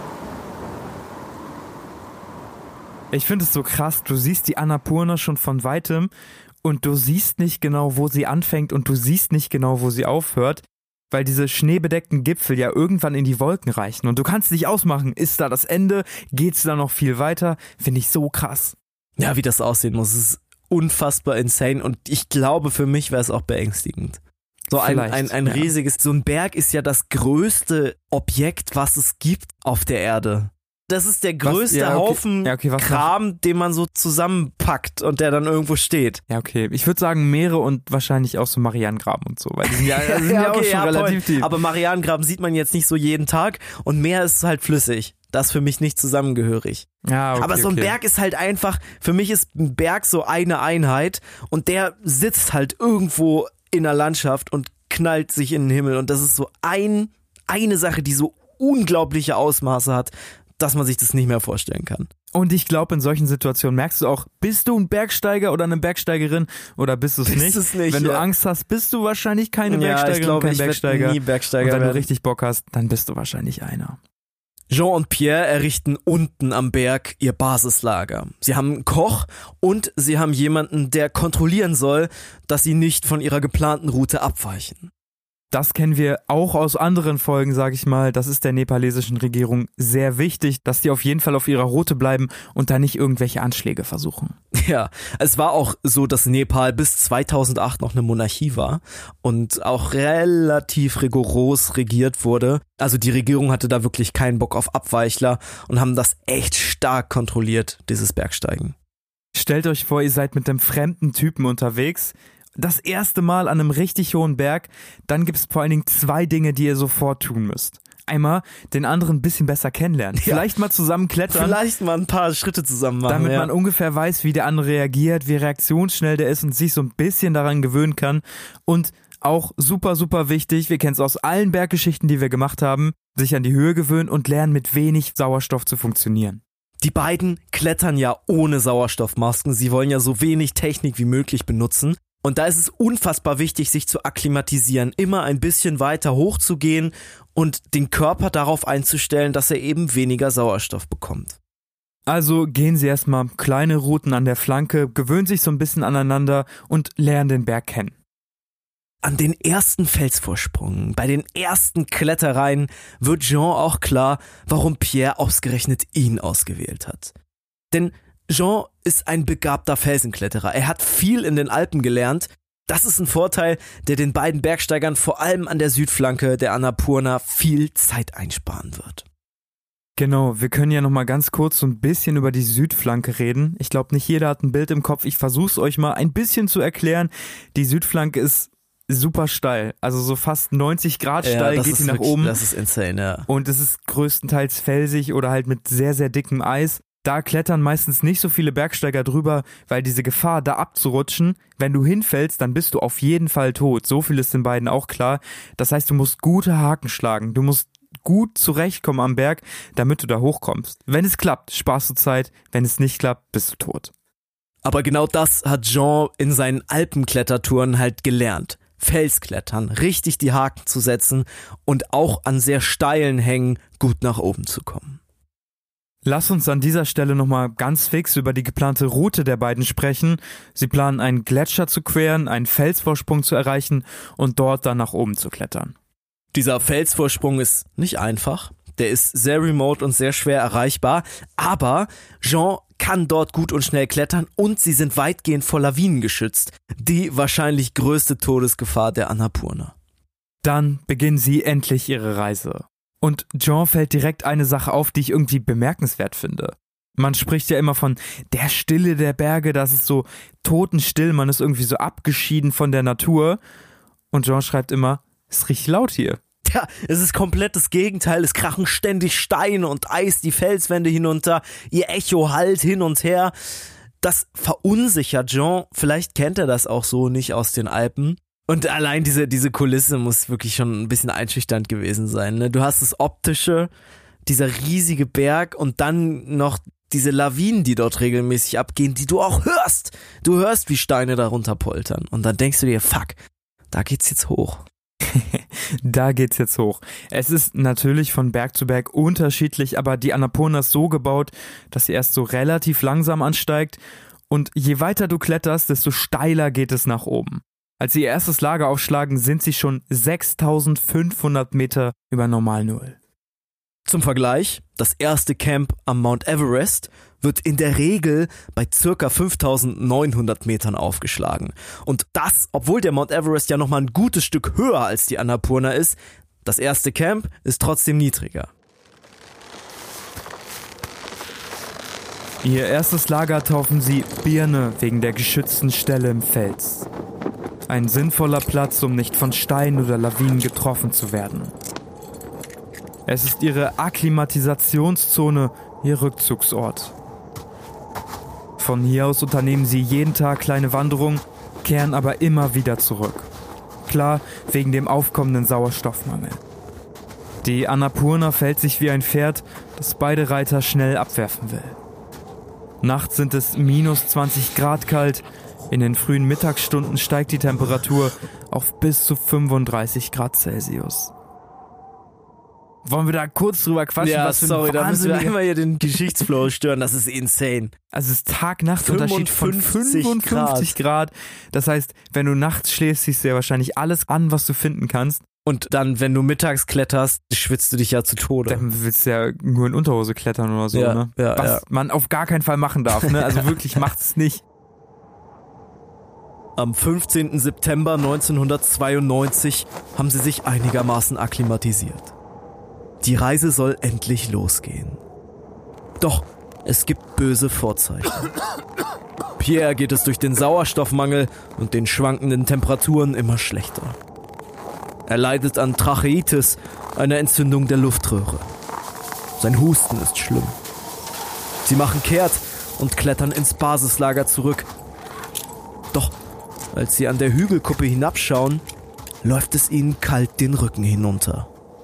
Ich finde es so krass, du siehst die Annapurna schon von weitem und du siehst nicht genau, wo sie anfängt und du siehst nicht genau, wo sie aufhört, weil diese schneebedeckten Gipfel ja irgendwann in die Wolken reichen und du kannst nicht ausmachen, ist da das Ende, geht's da noch viel weiter, finde ich so krass. Ja, wie das aussehen muss, ist unfassbar insane und ich glaube, für mich wäre es auch beängstigend. So ein, Vielleicht, ein, ein ja. riesiges, so ein Berg ist ja das größte Objekt, was es gibt auf der Erde. Das ist der Was? größte Ja, okay. Haufen Ja, okay, was Kram, den man so zusammenpackt und der dann irgendwo steht. Ja, okay. Ich würde sagen Meere und wahrscheinlich auch so Marianengraben und so, weil die sind ja, die sind ja, auch schon relativ voll. tief. Aber Marianengraben sieht man jetzt nicht so jeden Tag und Meer ist halt flüssig. Das ist für mich nicht zusammengehörig. Ja, okay, Aber so ein okay. Berg ist halt einfach, für mich ist ein Berg so eine Einheit und der sitzt halt irgendwo in der Landschaft und knallt sich in den Himmel und das ist so ein, eine Sache, die so unglaubliche Ausmaße hat, dass man sich das nicht mehr vorstellen kann. Und ich glaube, in solchen Situationen merkst du auch, bist du ein Bergsteiger oder eine Bergsteigerin oder bist du es Bist nicht? es nicht, Wenn du ja. Angst hast, bist du wahrscheinlich keine Ja, ich Bergsteigerin, glaube, kein ich werd Bergsteiger. nie Bergsteiger Und wenn werden. du richtig Bock hast, dann bist du wahrscheinlich einer. Jean und Pierre errichten unten am Berg ihr Basislager. Sie haben einen Koch und sie haben jemanden, der kontrollieren soll, dass sie nicht von ihrer geplanten Route abweichen. Das kennen wir auch aus anderen Folgen, sag ich mal. Das ist der nepalesischen Regierung sehr wichtig, dass die auf jeden Fall auf ihrer Route bleiben und da nicht irgendwelche Anschläge versuchen. Ja, es war auch so, dass Nepal bis zweitausendacht noch eine Monarchie war und auch relativ rigoros regiert wurde. Also die Regierung hatte da wirklich keinen Bock auf Abweichler und haben das echt stark kontrolliert, dieses Bergsteigen. Stellt euch vor, ihr seid mit einem fremden Typen unterwegs. Das erste Mal an einem richtig hohen Berg, dann gibt es vor allen Dingen zwei Dinge, die ihr sofort tun müsst. Einmal den anderen ein bisschen besser kennenlernen. Ja. Vielleicht mal zusammen klettern, Vielleicht mal ein paar Schritte zusammen machen. damit ja. man ungefähr weiß, wie der andere reagiert, wie reaktionsschnell der ist und sich so ein bisschen daran gewöhnen kann. Und auch super, super wichtig, wir kennen es aus allen Berggeschichten, die wir gemacht haben, sich an die Höhe gewöhnen und lernen, mit wenig Sauerstoff zu funktionieren. Die beiden klettern ja ohne Sauerstoffmasken. Sie wollen ja so wenig Technik wie möglich benutzen. Und da ist es unfassbar wichtig, sich zu akklimatisieren, immer ein bisschen weiter hochzugehen und den Körper darauf einzustellen, dass er eben weniger Sauerstoff bekommt. Also gehen Sie erstmal kleine Routen an der Flanke, gewöhnen sich so ein bisschen aneinander und lernen den Berg kennen. An den ersten Felsvorsprüngen, bei den ersten Klettereien wird Jean auch klar, warum Pierre ausgerechnet ihn ausgewählt hat. Denn Jean ist ein begabter Felsenkletterer. Er hat viel in den Alpen gelernt. Das ist ein Vorteil, der den beiden Bergsteigern vor allem an der Südflanke der Annapurna viel Zeit einsparen wird. Genau, wir können ja noch mal ganz kurz so ein bisschen über die Südflanke reden. Ich glaube, nicht jeder hat ein Bild im Kopf. Ich versuche es euch mal ein bisschen zu erklären. Die Südflanke ist super steil, also so fast neunzig Grad steil ja, geht sie nach wirklich, oben. Das ist insane, ja. Und es ist größtenteils felsig oder halt mit sehr, sehr dickem Eis. Da klettern meistens nicht so viele Bergsteiger drüber, weil diese Gefahr, da abzurutschen, wenn du hinfällst, dann bist du auf jeden Fall tot. So viel ist den beiden auch klar. Das heißt, du musst gute Haken schlagen. Du musst gut zurechtkommen am Berg, damit du da hochkommst. Wenn es klappt, sparst du Zeit. Wenn es nicht klappt, bist du tot. Aber genau das hat Jean in seinen Alpenklettertouren halt gelernt. Felsklettern, richtig die Haken zu setzen und auch an sehr steilen Hängen gut nach oben zu kommen. Lass uns an dieser Stelle nochmal ganz fix über die geplante Route der beiden sprechen. Sie planen, einen Gletscher zu queren, einen Felsvorsprung zu erreichen und dort dann nach oben zu klettern. Dieser Felsvorsprung ist nicht einfach, der ist sehr remote und sehr schwer erreichbar, aber Jean kann dort gut und schnell klettern und sie sind weitgehend vor Lawinen geschützt. Die wahrscheinlich größte Todesgefahr der Annapurna. Dann beginnen sie endlich ihre Reise. Und Jean fällt direkt eine Sache auf, die ich irgendwie bemerkenswert finde. Man spricht ja immer von der Stille der Berge, das ist so totenstill, man ist irgendwie so abgeschieden von der Natur. Und Jean schreibt immer, es riecht laut hier. Ja, es ist komplett das Gegenteil. Es krachen ständig Steine und Eis die Felswände hinunter. Ihr Echo hallt hin und her. Das verunsichert Jean. Vielleicht kennt er das auch so nicht aus den Alpen. Und allein diese, diese Kulisse muss wirklich schon ein bisschen einschüchternd gewesen sein. Ne? Du hast das Optische, dieser riesige Berg und dann noch diese Lawinen, die dort regelmäßig abgehen, die du auch hörst. Du hörst, wie Steine darunter poltern. Und dann denkst du dir, fuck, da geht's jetzt hoch. Da geht's jetzt hoch. Es ist natürlich von Berg zu Berg unterschiedlich, aber die Annapurna ist so gebaut, dass sie erst so relativ langsam ansteigt und je weiter du kletterst, desto steiler geht es nach oben. Als sie ihr erstes Lager aufschlagen, sind sie schon sechstausendfünfhundert Meter über Normalnull. Zum Vergleich, das erste Camp am Mount Everest wird in der Regel bei circa fünftausendneunhundert Metern aufgeschlagen. Und das, obwohl der Mount Everest ja nochmal ein gutes Stück höher als die Annapurna ist, das erste Camp ist trotzdem niedriger. Ihr erstes Lager taufen sie Birne wegen der geschützten Stelle im Fels. Ein sinnvoller Platz, um nicht von Steinen oder Lawinen getroffen zu werden. Es ist ihre Akklimatisationszone, ihr Rückzugsort. Von hier aus unternehmen sie jeden Tag kleine Wanderungen, kehren aber immer wieder zurück. Klar, wegen dem aufkommenden Sauerstoffmangel. Die Annapurna fällt sich wie ein Pferd, das beide Reiter schnell abwerfen will. Nachts sind es minus zwanzig Grad kalt, in den frühen Mittagsstunden steigt die Temperatur auf bis zu fünfunddreißig Grad Celsius. Wollen wir da kurz drüber quatschen? Ja, was für sorry, da müssen wir wahnsinnige- einmal hier den Geschichtsflow stören, das ist insane. Also es ist Tag-Nacht-Unterschied von fünfundfünfzig fünfundfünfzig Grad. Das heißt, wenn du nachts schläfst, siehst du ja wahrscheinlich alles an, was du finden kannst. Und dann, wenn du mittags kletterst, schwitzt du dich ja zu Tode. Dann willst du ja nur in Unterhose klettern oder so, Ja, ne? ja, Was ja. man auf gar keinen Fall machen darf, ne? Also wirklich, macht es nicht. Am fünfzehnten September neunzehnhundertzweiundneunzig haben sie sich einigermaßen akklimatisiert. Die Reise soll endlich losgehen. Doch es gibt böse Vorzeichen. Pierre geht es durch den Sauerstoffmangel und den schwankenden Temperaturen immer schlechter. Er leidet an Tracheitis, einer Entzündung der Luftröhre. Sein Husten ist schlimm. Sie machen kehrt und klettern ins Basislager zurück. Doch als sie an der Hügelkuppe hinabschauen, läuft es ihnen kalt den Rücken hinunter.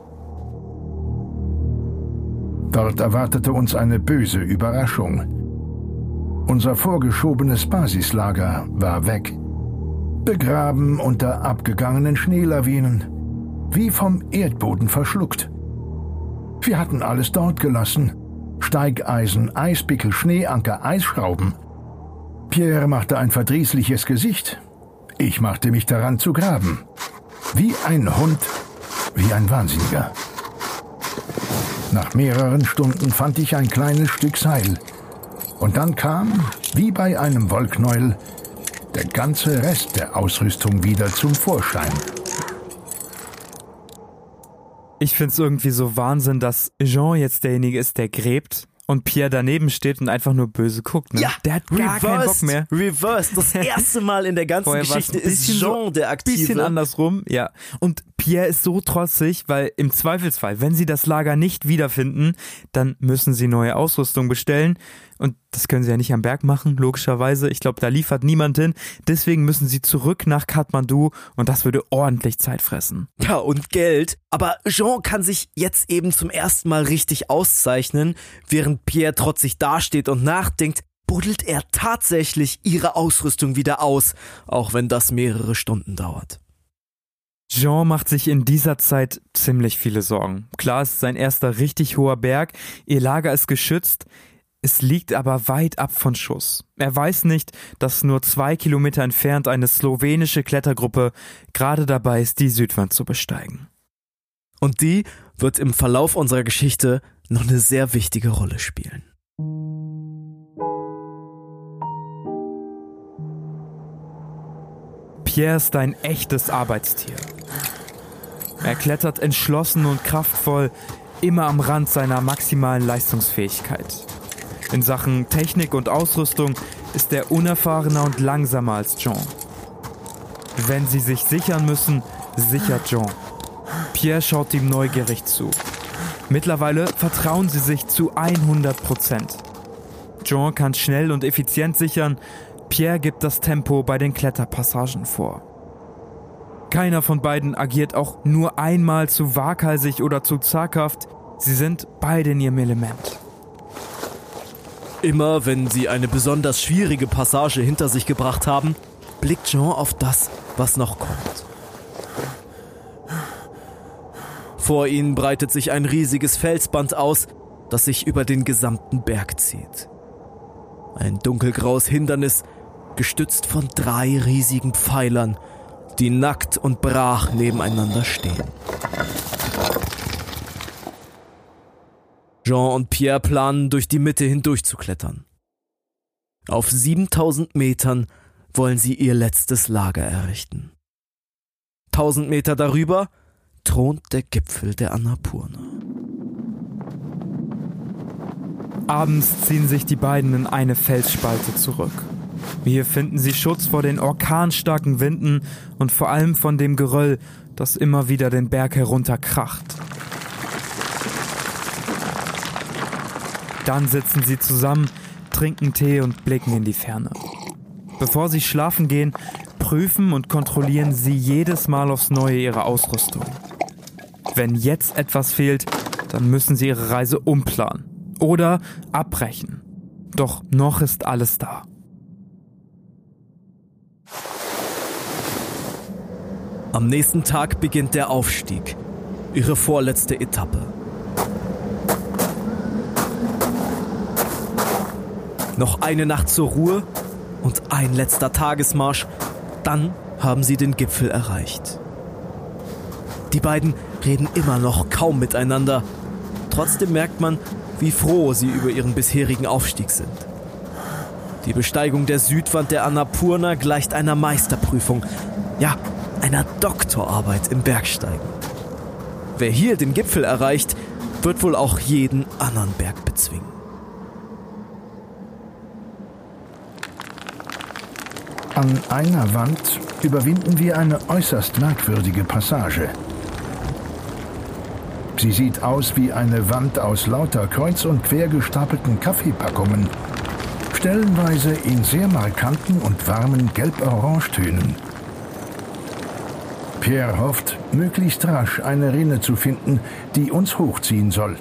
Dort erwartete uns eine böse Überraschung. Unser vorgeschobenes Basislager war weg. Begraben unter abgegangenen Schneelawinen, wie vom Erdboden verschluckt. Wir hatten alles dort gelassen. Steigeisen, Eispickel, Schneeanker, Eisschrauben. Pierre machte ein verdrießliches Gesicht. Ich machte mich daran zu graben. Wie ein Hund, wie ein Wahnsinniger. Nach mehreren Stunden fand ich ein kleines Stück Seil. Und dann kam, wie bei einem Wollknäuel, der ganze Rest der Ausrüstung wieder zum Vorschein. Ich find's irgendwie so Wahnsinn, dass Jean jetzt derjenige ist, der gräbt und Pierre daneben steht und einfach nur böse guckt. Ne? Ja, der hat gar reversed, keinen Bock mehr. Reversed. Das erste Mal in der ganzen Geschichte ist Jean so, der Aktive. Bisschen andersrum, ja. Und Pierre ist so trotzig, weil im Zweifelsfall, wenn sie das Lager nicht wiederfinden, dann müssen sie neue Ausrüstung bestellen. Und das können sie ja nicht am Berg machen, logischerweise. Ich glaube, da liefert niemand hin. Deswegen müssen sie zurück nach Kathmandu und das würde ordentlich Zeit fressen. Ja, und Geld. Aber Jean kann sich jetzt eben zum ersten Mal richtig auszeichnen. Während Pierre trotzig dasteht und nachdenkt, buddelt er tatsächlich ihre Ausrüstung wieder aus, auch wenn das mehrere Stunden dauert. Jean macht sich in dieser Zeit ziemlich viele Sorgen. Klar, es ist sein erster richtig hoher Berg, ihr Lager ist geschützt, es liegt aber weit ab von Schuss. Er weiß nicht, dass nur zwei Kilometer entfernt eine slowenische Klettergruppe gerade dabei ist, die Südwand zu besteigen. Und die wird im Verlauf unserer Geschichte noch eine sehr wichtige Rolle spielen. Pierre ist ein echtes Arbeitstier. Er klettert entschlossen und kraftvoll, immer am Rand seiner maximalen Leistungsfähigkeit. In Sachen Technik und Ausrüstung ist er unerfahrener und langsamer als Jean. Wenn sie sich sichern müssen, sichert Jean. Pierre schaut ihm neugierig zu. Mittlerweile vertrauen sie sich zu hundert Prozent. Jean kann schnell und effizient sichern, Pierre gibt das Tempo bei den Kletterpassagen vor. Keiner von beiden agiert auch nur einmal zu waghalsig oder zu zaghaft. Sie sind beide in ihrem Element. Immer wenn sie eine besonders schwierige Passage hinter sich gebracht haben, blickt Jean auf das, was noch kommt. Vor ihnen breitet sich ein riesiges Felsband aus, das sich über den gesamten Berg zieht. Ein dunkelgraues Hindernis, gestützt von drei riesigen Pfeilern, die nackt und brach nebeneinander stehen. Jean und Pierre planen, durch die Mitte hindurch zu klettern. Auf siebentausend Metern wollen sie ihr letztes Lager errichten. tausend Meter darüber thront der Gipfel der Annapurna. Abends ziehen sich die beiden in eine Felsspalte zurück. Hier finden sie Schutz vor den orkanstarken Winden und vor allem von dem Geröll, das immer wieder den Berg herunterkracht. Dann sitzen sie zusammen, trinken Tee und blicken in die Ferne. Bevor sie schlafen gehen, prüfen und kontrollieren sie jedes Mal aufs Neue ihre Ausrüstung. Wenn jetzt etwas fehlt, dann müssen sie ihre Reise umplanen oder abbrechen. Doch noch ist alles da. Am nächsten Tag beginnt der Aufstieg, ihre vorletzte Etappe. Noch eine Nacht zur Ruhe und ein letzter Tagesmarsch, dann haben sie den Gipfel erreicht. Die beiden reden immer noch kaum miteinander, trotzdem merkt man, wie froh sie über ihren bisherigen Aufstieg sind. Die Besteigung der Südwand der Annapurna gleicht einer Meisterprüfung, ja, einer Doktorarbeit im Bergsteigen. Wer hier den Gipfel erreicht, wird wohl auch jeden anderen Berg bezwingen. An einer Wand überwinden wir eine äußerst merkwürdige Passage. Sie sieht aus wie eine Wand aus lauter kreuz und quer gestapelten Kaffeepackungen, stellenweise in sehr markanten und warmen Gelb-Orange-Tönen. Pierre hofft, möglichst rasch eine Rinne zu finden, die uns hochziehen soll.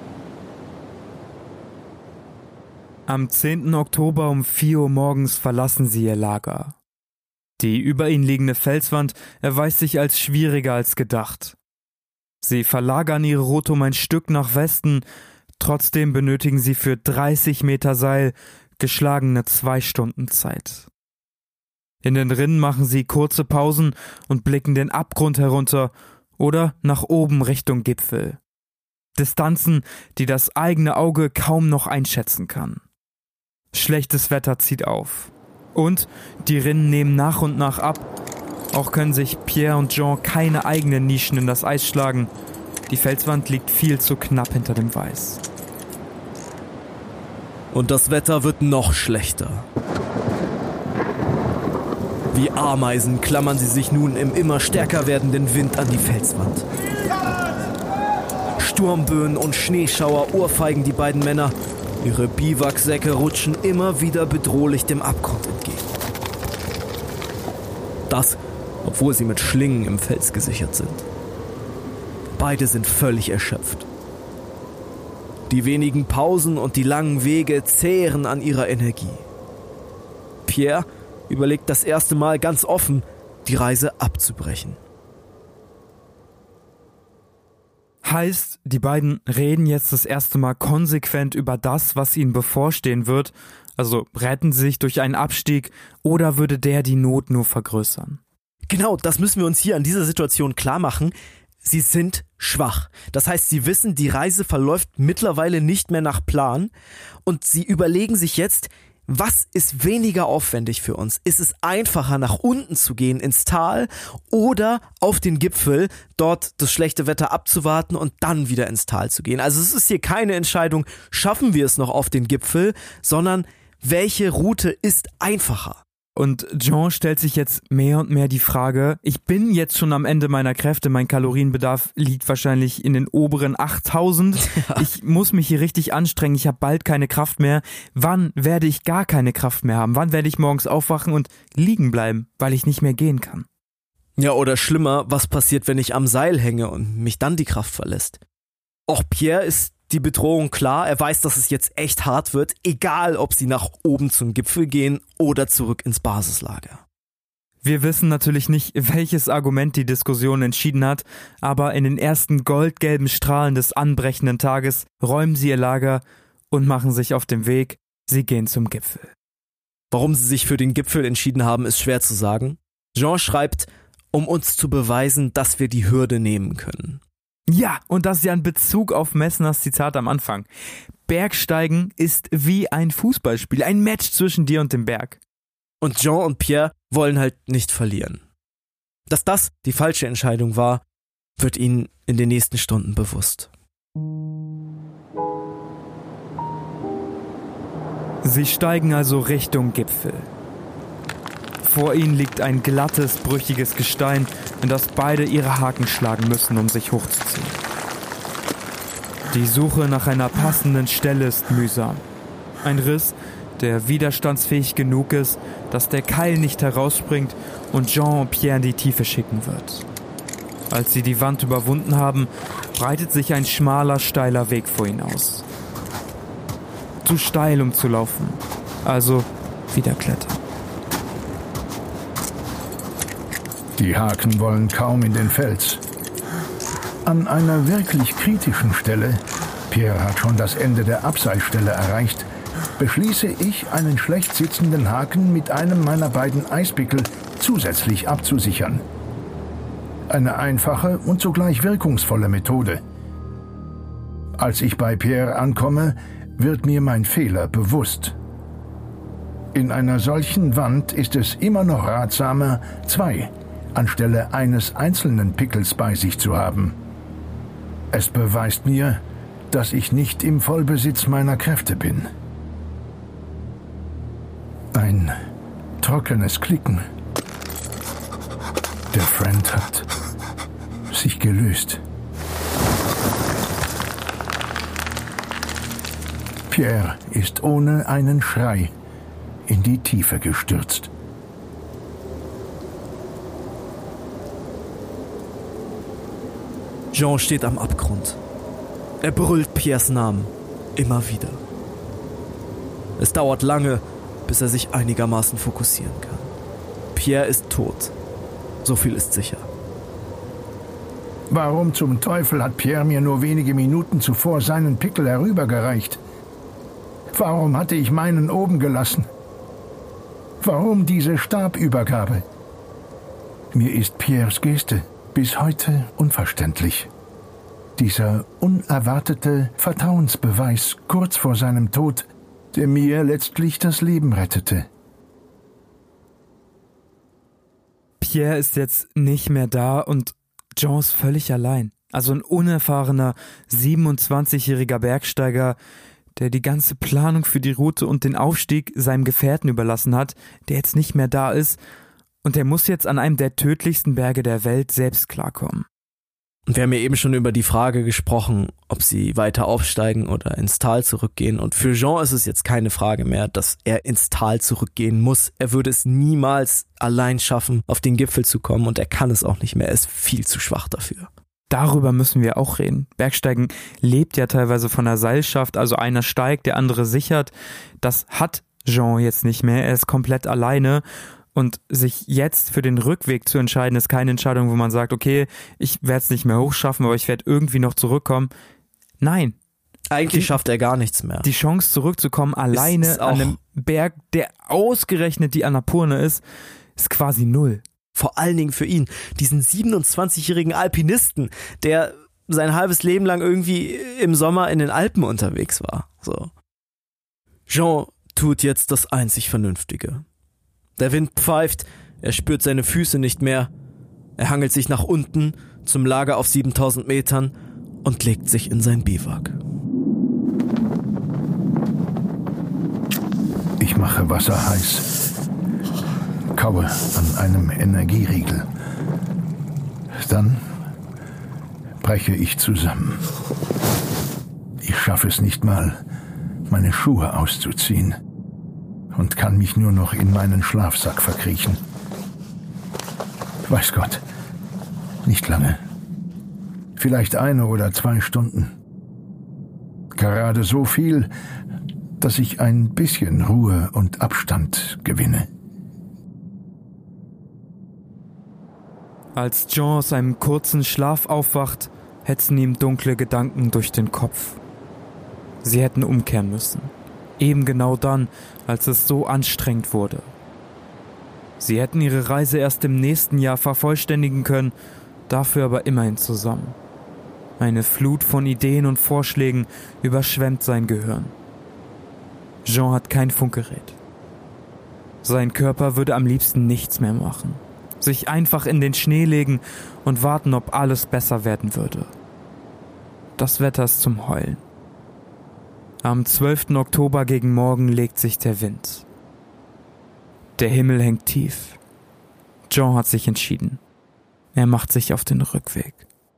Am zehnten Oktober um vier Uhr morgens verlassen sie ihr Lager. Die über ihnen liegende Felswand erweist sich als schwieriger als gedacht. Sie verlagern ihre Route um ein Stück nach Westen, trotzdem benötigen sie für dreißig Meter Seil geschlagene zwei Stunden Zeit. In den Rinnen machen sie kurze Pausen und blicken den Abgrund herunter oder nach oben Richtung Gipfel. Distanzen, die das eigene Auge kaum noch einschätzen kann. Schlechtes Wetter zieht auf. Und die Rinnen nehmen nach und nach ab. Auch können sich Pierre und Jean keine eigenen Nischen in das Eis schlagen. Die Felswand liegt viel zu knapp hinter dem Weiß. Und das Wetter wird noch schlechter. Wie Ameisen klammern sie sich nun im immer stärker werdenden Wind an die Felswand. Sturmböen und Schneeschauer ohrfeigen die beiden Männer. Ihre Biwaksäcke rutschen immer wieder bedrohlich dem Abgrund entgegen. Das, obwohl sie mit Schlingen im Fels gesichert sind. Beide sind völlig erschöpft. Die wenigen Pausen und die langen Wege zehren an ihrer Energie. Pierre überlegt das erste Mal ganz offen, die Reise abzubrechen. Heißt, die beiden reden jetzt das erste Mal konsequent über das, was ihnen bevorstehen wird. Also retten sie sich durch einen Abstieg oder würde der die Not nur vergrößern? Genau, das müssen wir uns hier an dieser Situation klar machen. Sie sind schwach. Das heißt, sie wissen, die Reise verläuft mittlerweile nicht mehr nach Plan und sie überlegen sich jetzt, was ist weniger aufwendig für uns? Ist es einfacher, nach unten zu gehen ins Tal oder auf den Gipfel, dort das schlechte Wetter abzuwarten und dann wieder ins Tal zu gehen? Also es ist hier keine Entscheidung, schaffen wir es noch auf den Gipfel, sondern welche Route ist einfacher? Und Jean stellt sich jetzt mehr und mehr die Frage, ich bin jetzt schon am Ende meiner Kräfte, mein Kalorienbedarf liegt wahrscheinlich in den oberen achttausend. Ja. Ich muss mich hier richtig anstrengen, ich habe bald keine Kraft mehr. Wann werde ich gar keine Kraft mehr haben? Wann werde ich morgens aufwachen und liegen bleiben, weil ich nicht mehr gehen kann? Ja, oder schlimmer, was passiert, wenn ich am Seil hänge und mich dann die Kraft verlässt? Auch Pierre ist die Bedrohung klar, er weiß, dass es jetzt echt hart wird, egal ob sie nach oben zum Gipfel gehen oder zurück ins Basislager. Wir wissen natürlich nicht, welches Argument die Diskussion entschieden hat, aber in den ersten goldgelben Strahlen des anbrechenden Tages räumen sie ihr Lager und machen sich auf den Weg, sie gehen zum Gipfel. Warum sie sich für den Gipfel entschieden haben, ist schwer zu sagen. Jean schreibt, um uns zu beweisen, dass wir die Hürde nehmen können. Ja, und das ist ja ein Bezug auf Messners Zitat am Anfang. Bergsteigen ist wie ein Fußballspiel, ein Match zwischen dir und dem Berg. Und Jean und Pierre wollen halt nicht verlieren. Dass das die falsche Entscheidung war, wird ihnen in den nächsten Stunden bewusst. Sie steigen also Richtung Gipfel. Vor ihnen liegt ein glattes, brüchiges Gestein, in das beide ihre Haken schlagen müssen, um sich hochzuziehen. Die Suche nach einer passenden Stelle ist mühsam. Ein Riss, der widerstandsfähig genug ist, dass der Keil nicht herausspringt und Jean und Pierre in die Tiefe schicken wird. Als sie die Wand überwunden haben, breitet sich ein schmaler, steiler Weg vor ihnen aus. Zu steil, um zu laufen, also wieder klettern. Die Haken wollen kaum in den Fels. An einer wirklich kritischen Stelle, Pierre hat schon das Ende der Abseilstelle erreicht, beschließe ich, einen schlecht sitzenden Haken mit einem meiner beiden Eispickel zusätzlich abzusichern. Eine einfache und zugleich wirkungsvolle Methode. Als ich bei Pierre ankomme, wird mir mein Fehler bewusst. In einer solchen Wand ist es immer noch ratsamer, zwei anstelle eines einzelnen Pickels bei sich zu haben. Es beweist mir, dass ich nicht im Vollbesitz meiner Kräfte bin. Ein trockenes Klicken. Der Friend hat sich gelöst. Pierre ist ohne einen Schrei in die Tiefe gestürzt. Jean steht am Abgrund. Er brüllt Pierres Namen. Immer wieder. Es dauert lange, bis er sich einigermaßen fokussieren kann. Pierre ist tot. So viel ist sicher. Warum zum Teufel hat Pierre mir nur wenige Minuten zuvor seinen Pickel herübergereicht? Warum hatte ich meinen oben gelassen? Warum diese Stabübergabe? Mir ist Pierres Geste bis heute unverständlich. Dieser unerwartete Vertrauensbeweis kurz vor seinem Tod, der mir letztlich das Leben rettete. Pierre ist jetzt nicht mehr da und Jean ist völlig allein. Also ein unerfahrener siebenundzwanzigjähriger Bergsteiger, der die ganze Planung für die Route und den Aufstieg seinem Gefährten überlassen hat, der jetzt nicht mehr da ist, und der muss jetzt an einem der tödlichsten Berge der Welt selbst klarkommen. Und wir haben ja eben schon über die Frage gesprochen, ob sie weiter aufsteigen oder ins Tal zurückgehen. Und für Jean ist es jetzt keine Frage mehr, dass er ins Tal zurückgehen muss. Er würde es niemals allein schaffen, auf den Gipfel zu kommen, und er kann es auch nicht mehr. Er ist viel zu schwach dafür. Darüber müssen wir auch reden. Bergsteigen lebt ja teilweise von der Seilschaft, also einer steigt, der andere sichert. Das hat Jean jetzt nicht mehr, er ist komplett alleine. Und sich jetzt für den Rückweg zu entscheiden, ist keine Entscheidung, wo man sagt, okay, ich werde es nicht mehr hochschaffen, aber ich werde irgendwie noch zurückkommen. Nein. Eigentlich die, schafft er gar nichts mehr. Die Chance zurückzukommen, alleine ist an einem Berg, der ausgerechnet die Annapurna ist, ist quasi null. Vor allen Dingen für ihn, diesen siebenundzwanzigjährigen Alpinisten, der sein halbes Leben lang irgendwie im Sommer in den Alpen unterwegs war. So. Jean tut jetzt das einzig Vernünftige. Der Wind pfeift, er spürt seine Füße nicht mehr. Er hangelt sich nach unten zum Lager auf siebentausend Metern und legt sich in sein Biwak. Ich mache Wasser heiß, kaue an einem Energieriegel. Dann breche ich zusammen. Ich schaffe es nicht mal, meine Schuhe auszuziehen, und kann mich nur noch in meinen Schlafsack verkriechen. Weiß Gott, nicht lange. Vielleicht eine oder zwei Stunden. Gerade so viel, dass ich ein bisschen Ruhe und Abstand gewinne. Als Jean aus einem kurzen Schlaf aufwacht, hetzen ihm dunkle Gedanken durch den Kopf. Sie hätten umkehren müssen. Eben genau dann, als es so anstrengend wurde. Sie hätten ihre Reise erst im nächsten Jahr vervollständigen können, dafür aber immerhin zusammen. Eine Flut von Ideen und Vorschlägen überschwemmt sein Gehirn. Jean hat kein Funkgerät. Sein Körper würde am liebsten nichts mehr machen. Sich einfach in den Schnee legen und warten, ob alles besser werden würde. Das Wetter ist zum Heulen. Am zwölften Oktober gegen Morgen legt sich der Wind. Der Himmel hängt tief. Jean hat sich entschieden. Er macht sich auf den Rückweg.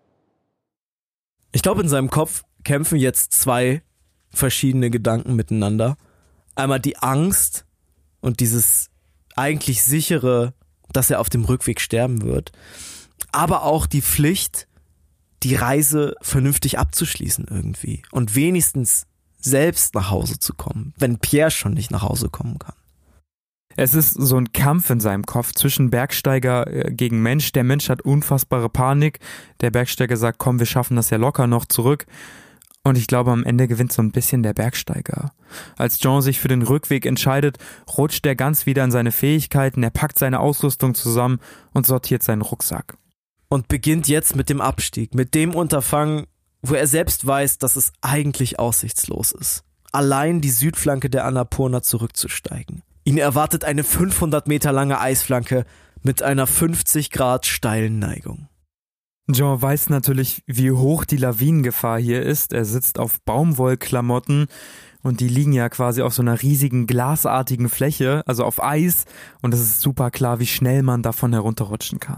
Ich glaube, in seinem Kopf kämpfen jetzt zwei verschiedene Gedanken miteinander. Einmal die Angst und dieses eigentlich sichere, dass er auf dem Rückweg sterben wird. Aber auch die Pflicht, die Reise vernünftig abzuschließen irgendwie. Und wenigstens selbst nach Hause zu kommen, wenn Pierre schon nicht nach Hause kommen kann. Es ist so ein Kampf in seinem Kopf zwischen Bergsteiger gegen Mensch. Der Mensch hat unfassbare Panik. Der Bergsteiger sagt, komm, wir schaffen das ja locker noch zurück. Und ich glaube, am Ende gewinnt so ein bisschen der Bergsteiger. Als Jean sich für den Rückweg entscheidet, rutscht er ganz wieder in seine Fähigkeiten. Er packt seine Ausrüstung zusammen und sortiert seinen Rucksack. Und beginnt jetzt mit dem Abstieg, mit dem Unterfangen, wo er selbst weiß, dass es eigentlich aussichtslos ist, allein die Südflanke der Annapurna zurückzusteigen. Ihn erwartet eine fünfhundert Meter lange Eisflanke mit einer fünfzig Grad steilen Neigung. Jean weiß natürlich, wie hoch die Lawinengefahr hier ist. Er sitzt auf Baumwollklamotten und die liegen ja quasi auf so einer riesigen glasartigen Fläche, also auf Eis, und es ist super klar, wie schnell man davon herunterrutschen kann.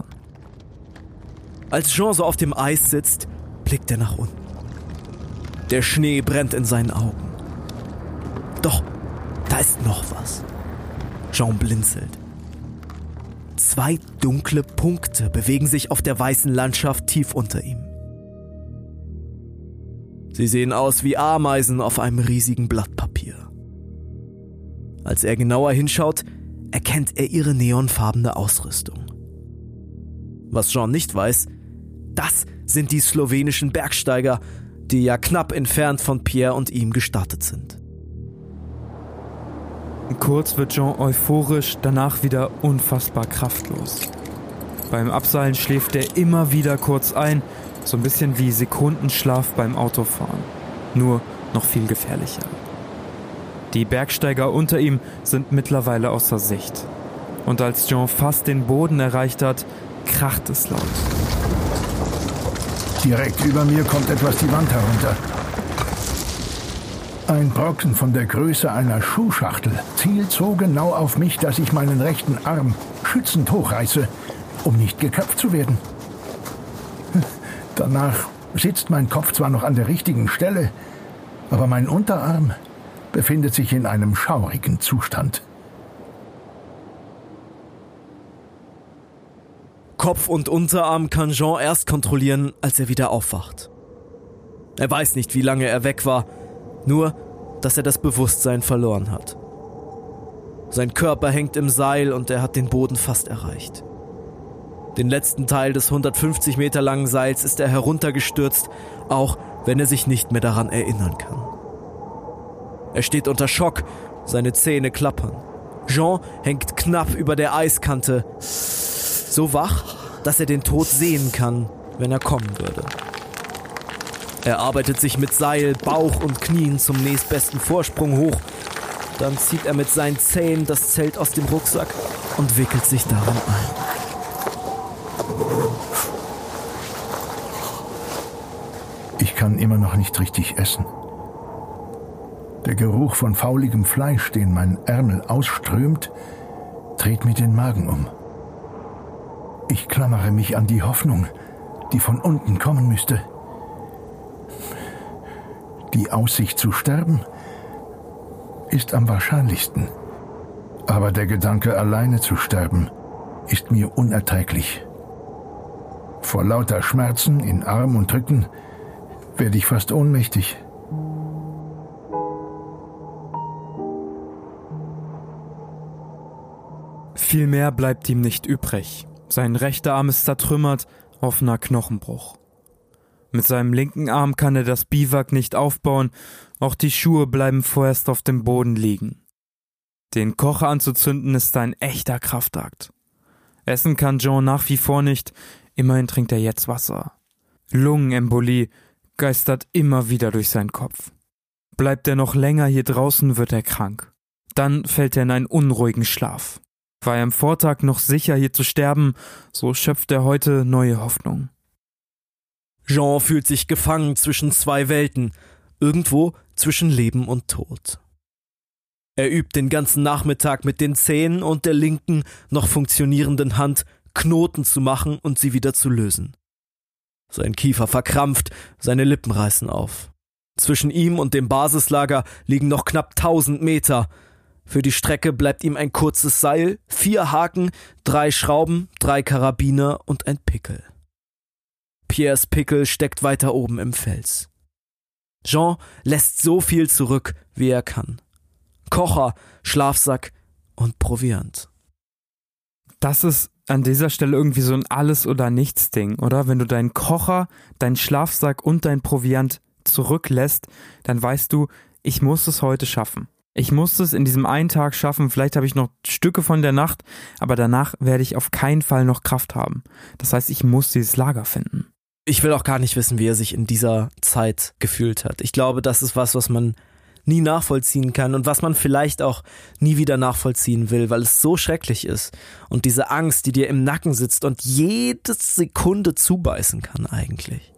Als Jean so auf dem Eis sitzt, blickt er nach unten. Der Schnee brennt in seinen Augen. Doch, da ist noch was. Jean blinzelt. Zwei dunkle Punkte bewegen sich auf der weißen Landschaft tief unter ihm. Sie sehen aus wie Ameisen auf einem riesigen Blatt Papier. Als er genauer hinschaut, erkennt er ihre neonfarbene Ausrüstung. Was Jean nicht weiß, das sind die slowenischen Bergsteiger, die ja knapp entfernt von Pierre und ihm gestartet sind. Kurz wird Jean euphorisch, danach wieder unfassbar kraftlos. Beim Abseilen schläft er immer wieder kurz ein, so ein bisschen wie Sekundenschlaf beim Autofahren. Nur noch viel gefährlicher. Die Bergsteiger unter ihm sind mittlerweile außer Sicht. Und als Jean fast den Boden erreicht hat, kracht es laut. Direkt über mir kommt etwas die Wand herunter. Ein Brocken von der Größe einer Schuhschachtel zielt so genau auf mich, dass ich meinen rechten Arm schützend hochreiße, um nicht geköpft zu werden. Danach sitzt mein Kopf zwar noch an der richtigen Stelle, aber mein Unterarm befindet sich in einem schaurigen Zustand. Kopf und Unterarm kann Jean erst kontrollieren, als er wieder aufwacht. Er weiß nicht, wie lange er weg war, nur, dass er das Bewusstsein verloren hat. Sein Körper hängt im Seil und er hat den Boden fast erreicht. Den letzten Teil des hundertfünfzig Meter langen Seils ist er heruntergestürzt, auch wenn er sich nicht mehr daran erinnern kann. Er steht unter Schock, seine Zähne klappern. Jean hängt knapp über der Eiskante, so wach, dass er den Tod sehen kann, wenn er kommen würde. Er arbeitet sich mit Seil, Bauch und Knien zum nächstbesten Vorsprung hoch. Dann zieht er mit seinen Zähnen das Zelt aus dem Rucksack und wickelt sich darin ein. Ich kann immer noch nicht richtig essen. Der Geruch von fauligem Fleisch, den mein Ärmel ausströmt, dreht mir den Magen um. Ich klammere mich an die Hoffnung, die von unten kommen müsste. Die Aussicht zu sterben ist am wahrscheinlichsten. Aber der Gedanke, alleine zu sterben, ist mir unerträglich. Vor lauter Schmerzen in Arm und Rücken werde ich fast ohnmächtig. Viel mehr bleibt ihm nicht übrig. Sein rechter Arm ist zertrümmert, offener Knochenbruch. Mit seinem linken Arm kann er das Biwak nicht aufbauen, auch die Schuhe bleiben vorerst auf dem Boden liegen. Den Kocher anzuzünden ist ein echter Kraftakt. Essen kann Jean nach wie vor nicht, immerhin trinkt er jetzt Wasser. Lungenembolie geistert immer wieder durch seinen Kopf. Bleibt er noch länger hier draußen, wird er krank. Dann fällt er in einen unruhigen Schlaf. War er am Vortag noch sicher, hier zu sterben, so schöpft er heute neue Hoffnung. Jean fühlt sich gefangen zwischen zwei Welten, irgendwo zwischen Leben und Tod. Er übt den ganzen Nachmittag mit den Zähnen und der linken, noch funktionierenden Hand Knoten zu machen und sie wieder zu lösen. Sein Kiefer verkrampft, seine Lippen reißen auf. Zwischen ihm und dem Basislager liegen noch knapp tausend Meter. Für die Strecke bleibt ihm ein kurzes Seil, vier Haken, drei Schrauben, drei Karabiner und ein Pickel. Pierres Pickel steckt weiter oben im Fels. Jean lässt so viel zurück, wie er kann. Kocher, Schlafsack und Proviant. Das ist an dieser Stelle irgendwie so ein Alles-oder-Nichts-Ding, oder? Wenn du deinen Kocher, deinen Schlafsack und dein Proviant zurücklässt, dann weißt du, ich muss es heute schaffen. Ich muss es in diesem einen Tag schaffen, vielleicht habe ich noch Stücke von der Nacht, aber danach werde ich auf keinen Fall noch Kraft haben. Das heißt, ich muss dieses Lager finden. Ich will auch gar nicht wissen, wie er sich in dieser Zeit gefühlt hat. Ich glaube, das ist was, was man nie nachvollziehen kann und was man vielleicht auch nie wieder nachvollziehen will, weil es so schrecklich ist. Und diese Angst, die dir im Nacken sitzt und jede Sekunde zubeißen kann eigentlich.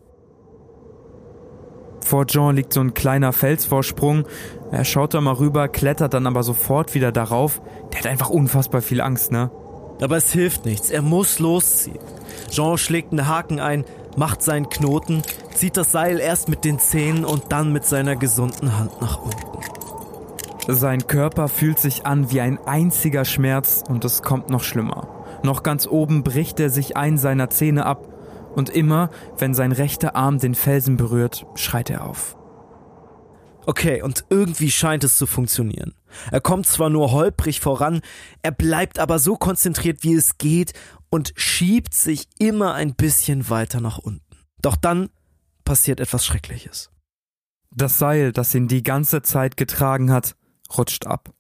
Vor Jean liegt so ein kleiner Felsvorsprung. Er schaut da mal rüber, klettert dann aber sofort wieder darauf. Der hat einfach unfassbar viel Angst, ne? Aber es hilft nichts, er muss losziehen. Jean schlägt einen Haken ein, macht seinen Knoten, zieht das Seil erst mit den Zähnen und dann mit seiner gesunden Hand nach unten. Sein Körper fühlt sich an wie ein einziger Schmerz und es kommt noch schlimmer. Noch ganz oben bricht er sich einen seiner Zähne ab und immer, wenn sein rechter Arm den Felsen berührt, schreit er auf. Okay, und irgendwie scheint es zu funktionieren. Er kommt zwar nur holprig voran, er bleibt aber so konzentriert, wie es geht und schiebt sich immer ein bisschen weiter nach unten. Doch dann passiert etwas Schreckliches. Das Seil, das ihn die ganze Zeit getragen hat, rutscht ab.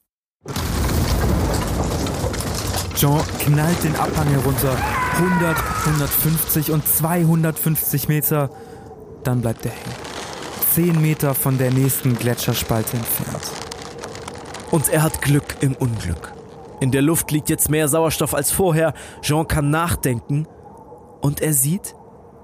Jean knallt den Abhang herunter, hundert, hundertfünfzig und zweihundertfünfzig Meter, dann bleibt er hängen. Zehn Meter von der nächsten Gletscherspalte entfernt. Und er hat Glück im Unglück. In der Luft liegt jetzt mehr Sauerstoff als vorher. Jean kann nachdenken und er sieht,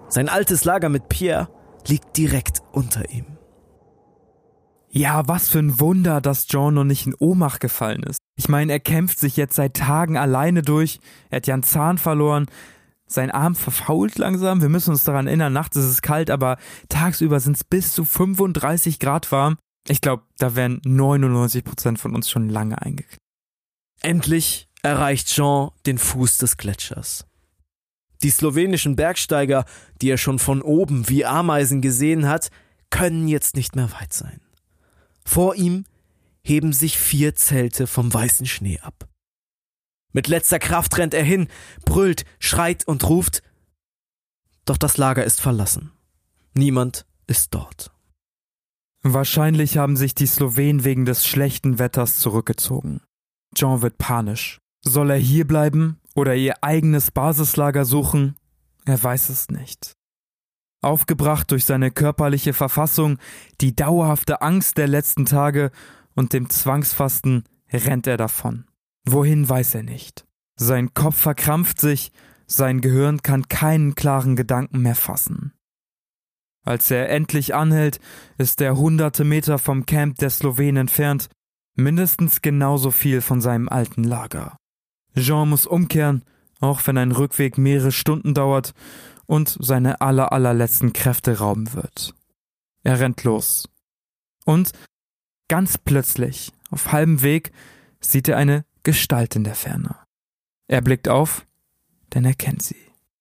Sein altes Lager mit Pierre liegt direkt unter ihm. Ja, was für ein Wunder, dass Jean noch nicht in Ohnmacht gefallen ist. Ich meine, er kämpft sich jetzt seit Tagen alleine durch. Er hat ja einen Zahn verloren. Sein Arm verfault langsam. Wir müssen uns daran erinnern, nachts ist es kalt, aber tagsüber sind es bis zu fünfunddreißig Grad warm. Ich glaube, da wären neunundneunzig Prozent von uns schon lange eingeknickt. Endlich erreicht Jean den Fuß des Gletschers. Die slowenischen Bergsteiger, die er schon von oben wie Ameisen gesehen hat, können jetzt nicht mehr weit sein. Vor ihm heben sich vier Zelte vom weißen Schnee ab. Mit letzter Kraft rennt er hin, brüllt, schreit und ruft. Doch das Lager ist verlassen. Niemand ist dort. Wahrscheinlich haben sich die Slowenen wegen des schlechten Wetters zurückgezogen. Jean wird panisch. Soll er hier bleiben oder ihr eigenes Basislager suchen? Er weiß es nicht. Aufgebracht durch seine körperliche Verfassung, die dauerhafte Angst der letzten Tage und dem Zwangsfasten rennt er davon. Wohin weiß er nicht. Sein Kopf verkrampft sich, sein Gehirn kann keinen klaren Gedanken mehr fassen. Als er endlich anhält, ist er hunderte Meter vom Camp der Slowenen entfernt, mindestens genauso viel von seinem alten Lager. Jean muss umkehren, auch wenn ein Rückweg mehrere Stunden dauert und seine aller, allerletzten Kräfte rauben wird. Er rennt los. Und ganz plötzlich, auf halbem Weg, sieht er eine Gestalt in der Ferne. Er blickt auf, denn er kennt sie.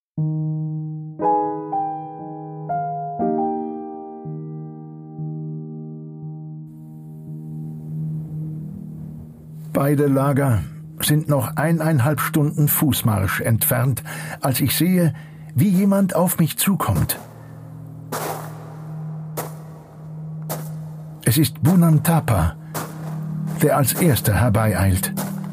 Beide Lager sind noch eineinhalb Stunden Fußmarsch entfernt, als ich sehe, wie jemand auf mich zukommt. Es ist Bunan Thapa, der als erster herbeieilt.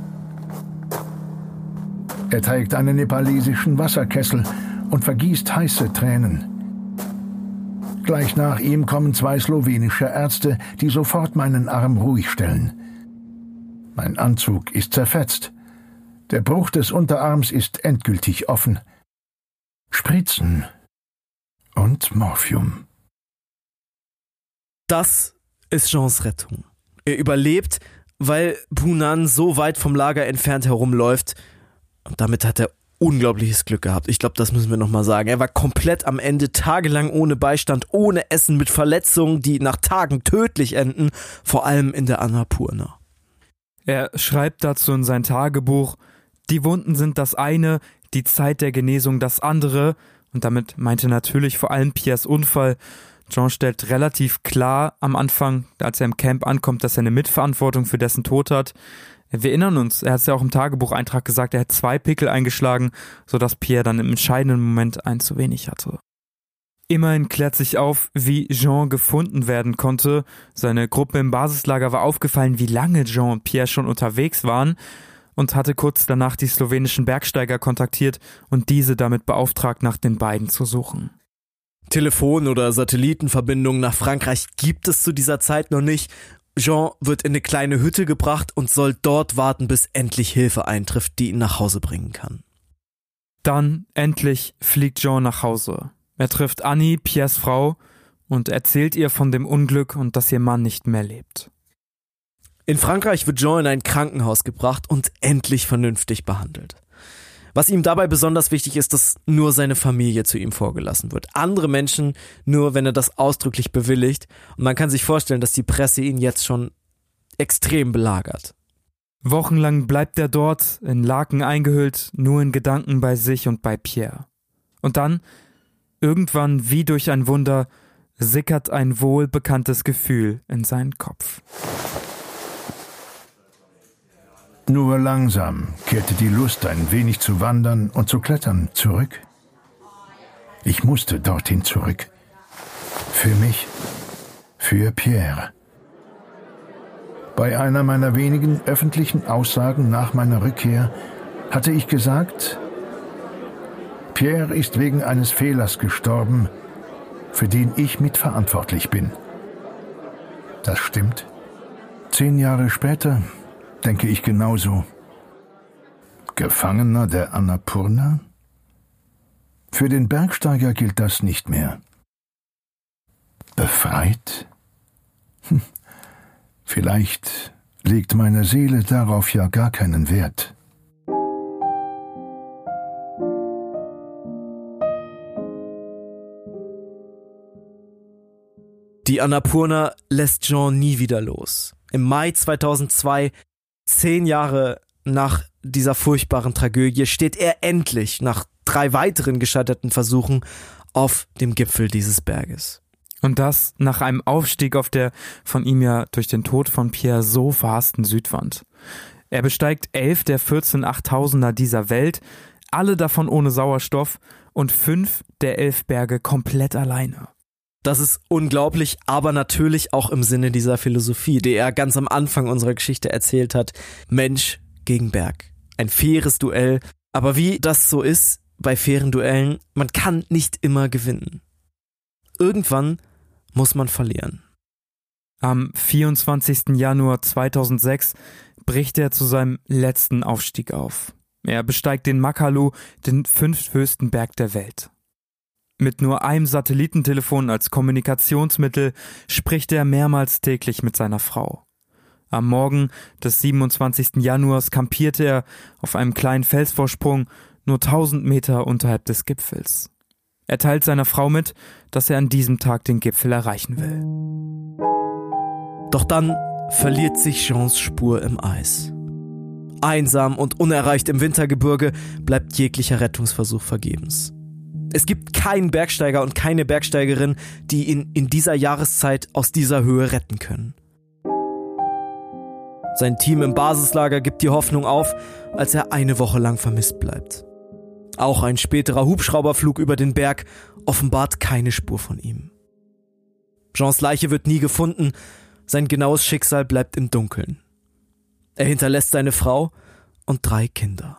Er trägt einen nepalesischen Wasserkessel und vergießt heiße Tränen. Gleich nach ihm kommen zwei slowenische Ärzte, die sofort meinen Arm ruhig stellen. Mein Anzug ist zerfetzt. Der Bruch des Unterarms ist endgültig offen. Spritzen und Morphium. Das ist Jeans Rettung. Er überlebt, weil Bunan so weit vom Lager entfernt herumläuft. Und damit hat er unglaubliches Glück gehabt. Ich glaube, das müssen wir nochmal sagen. Er war komplett am Ende, tagelang ohne Beistand, ohne Essen, mit Verletzungen, die nach Tagen tödlich enden, vor allem in der Annapurna. Er schreibt dazu in sein Tagebuch, die Wunden sind das eine, die Zeit der Genesung das andere, und damit meinte natürlich vor allem Pierres Unfall. Jean stellt relativ klar am Anfang, als er im Camp ankommt, dass er eine Mitverantwortung für dessen Tod hat. Wir erinnern uns, er hat es ja auch im Tagebucheintrag gesagt, er hat zwei Pickel eingeschlagen, sodass Pierre dann im entscheidenden Moment einen zu wenig hatte. Immerhin klärt sich auf, wie Jean gefunden werden konnte. Seine Gruppe im Basislager war aufgefallen, wie lange Jean und Pierre schon unterwegs waren, und hatte kurz danach die slowenischen Bergsteiger kontaktiert und diese damit beauftragt, nach den beiden zu suchen. Telefon- oder Satellitenverbindungen nach Frankreich gibt es zu dieser Zeit noch nicht. Jean wird in eine kleine Hütte gebracht und soll dort warten, bis endlich Hilfe eintrifft, die ihn nach Hause bringen kann. Dann endlich fliegt Jean nach Hause. Er trifft Annie, Pierres Frau, und erzählt ihr von dem Unglück und dass ihr Mann nicht mehr lebt. In Frankreich wird Jean in ein Krankenhaus gebracht und endlich vernünftig behandelt. Was ihm dabei besonders wichtig ist, dass nur seine Familie zu ihm vorgelassen wird. Andere Menschen nur, wenn er das ausdrücklich bewilligt. Und man kann sich vorstellen, dass die Presse ihn jetzt schon extrem belagert. Wochenlang bleibt er dort, in Laken eingehüllt, nur in Gedanken bei sich und bei Pierre. Und dann, irgendwann wie durch ein Wunder, sickert ein wohlbekanntes Gefühl in seinen Kopf. Nur langsam kehrte die Lust, ein wenig zu wandern und zu klettern, zurück. Ich musste dorthin zurück. Für mich, für Pierre. Bei einer meiner wenigen öffentlichen Aussagen nach meiner Rückkehr hatte ich gesagt, Pierre ist wegen eines Fehlers gestorben, für den ich mitverantwortlich bin. Das stimmt. Zehn Jahre später denke ich genauso. Gefangener der Annapurna? Für den Bergsteiger gilt das nicht mehr. Befreit? Hm. Vielleicht legt meine Seele darauf ja gar keinen Wert. Die Annapurna lässt Jean nie wieder los. Im Mai zweitausendzwei, zehn Jahre nach dieser furchtbaren Tragödie, steht er endlich nach drei weiteren gescheiterten Versuchen auf dem Gipfel dieses Berges. Und das nach einem Aufstieg auf der von ihm ja durch den Tod von Pierre so verhassten Südwand. Er besteigt elf der vierzehn Achttausender dieser Welt, alle davon ohne Sauerstoff und fünf der elf Berge komplett alleine. Das ist unglaublich, aber natürlich auch im Sinne dieser Philosophie, die er ganz am Anfang unserer Geschichte erzählt hat. Mensch gegen Berg. Ein faires Duell. Aber wie das so ist bei fairen Duellen, man kann nicht immer gewinnen. Irgendwann muss man verlieren. Am vierundzwanzigsten Januar zweitausendsechs bricht er zu seinem letzten Aufstieg auf. Er besteigt den Makalu, den fünfthöchsten Berg der Welt. Mit nur einem Satellitentelefon als Kommunikationsmittel spricht er mehrmals täglich mit seiner Frau. Am Morgen des siebenundzwanzigsten Januars kampiert er auf einem kleinen Felsvorsprung nur tausend Meter unterhalb des Gipfels. Er teilt seiner Frau mit, dass er an diesem Tag den Gipfel erreichen will. Doch dann verliert sich Jeans Spur im Eis. Einsam und unerreicht im Wintergebirge bleibt jeglicher Rettungsversuch vergebens. Es gibt keinen Bergsteiger und keine Bergsteigerin, die ihn in dieser Jahreszeit aus dieser Höhe retten können. Sein Team im Basislager gibt die Hoffnung auf, als er eine Woche lang vermisst bleibt. Auch ein späterer Hubschrauberflug über den Berg offenbart keine Spur von ihm. Jeans Leiche wird nie gefunden, sein genaues Schicksal bleibt im Dunkeln. Er hinterlässt seine Frau und drei Kinder.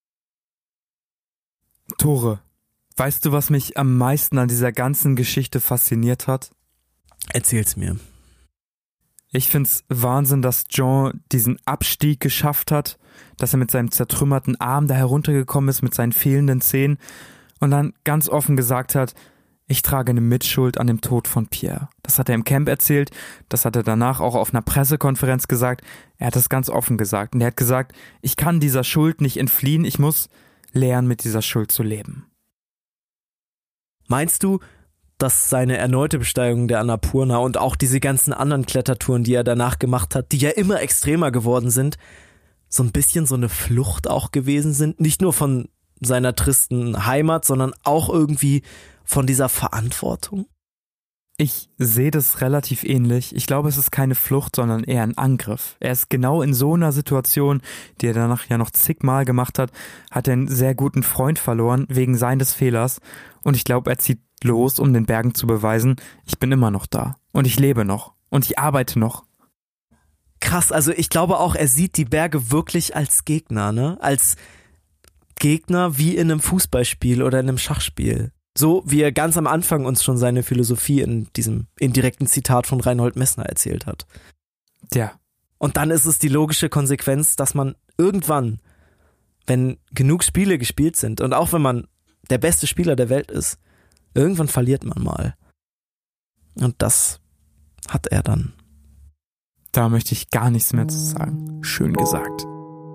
Tore, weißt du, was mich am meisten an dieser ganzen Geschichte fasziniert hat? Erzähl's mir. Ich find's Wahnsinn, dass Jean diesen Abstieg geschafft hat, dass er mit seinem zertrümmerten Arm da heruntergekommen ist, mit seinen fehlenden Zähnen und dann ganz offen gesagt hat, ich trage eine Mitschuld an dem Tod von Pierre. Das hat er im Camp erzählt, das hat er danach auch auf einer Pressekonferenz gesagt. Er hat das ganz offen gesagt und er hat gesagt, ich kann dieser Schuld nicht entfliehen, ich muss lernen, mit dieser Schuld zu leben. Meinst du, dass seine erneute Besteigung der Annapurna und auch diese ganzen anderen Klettertouren, die er danach gemacht hat, die ja immer extremer geworden sind, so ein bisschen so eine Flucht auch gewesen sind? Nicht nur von seiner tristen Heimat, sondern auch irgendwie von dieser Verantwortung? Ich sehe das relativ ähnlich. Ich glaube, es ist keine Flucht, sondern eher ein Angriff. Er ist genau in so einer Situation, die er danach ja noch zigmal gemacht hat, hat er einen sehr guten Freund verloren, wegen seines Fehlers. Und ich glaube, er zieht los, um den Bergen zu beweisen, ich bin immer noch da. Und ich lebe noch. Und ich arbeite noch. Krass, also ich glaube auch, er sieht die Berge wirklich als Gegner, ne? Als Gegner wie in einem Fußballspiel oder in einem Schachspiel. So wie er ganz am Anfang uns schon seine Philosophie in diesem indirekten Zitat von Reinhold Messner erzählt hat. Ja. Und dann ist es die logische Konsequenz, dass man irgendwann, wenn genug Spiele gespielt sind und auch wenn man der beste Spieler der Welt ist, irgendwann verliert man mal. Und das hat er dann. Da möchte ich gar nichts mehr zu sagen. Schön gesagt.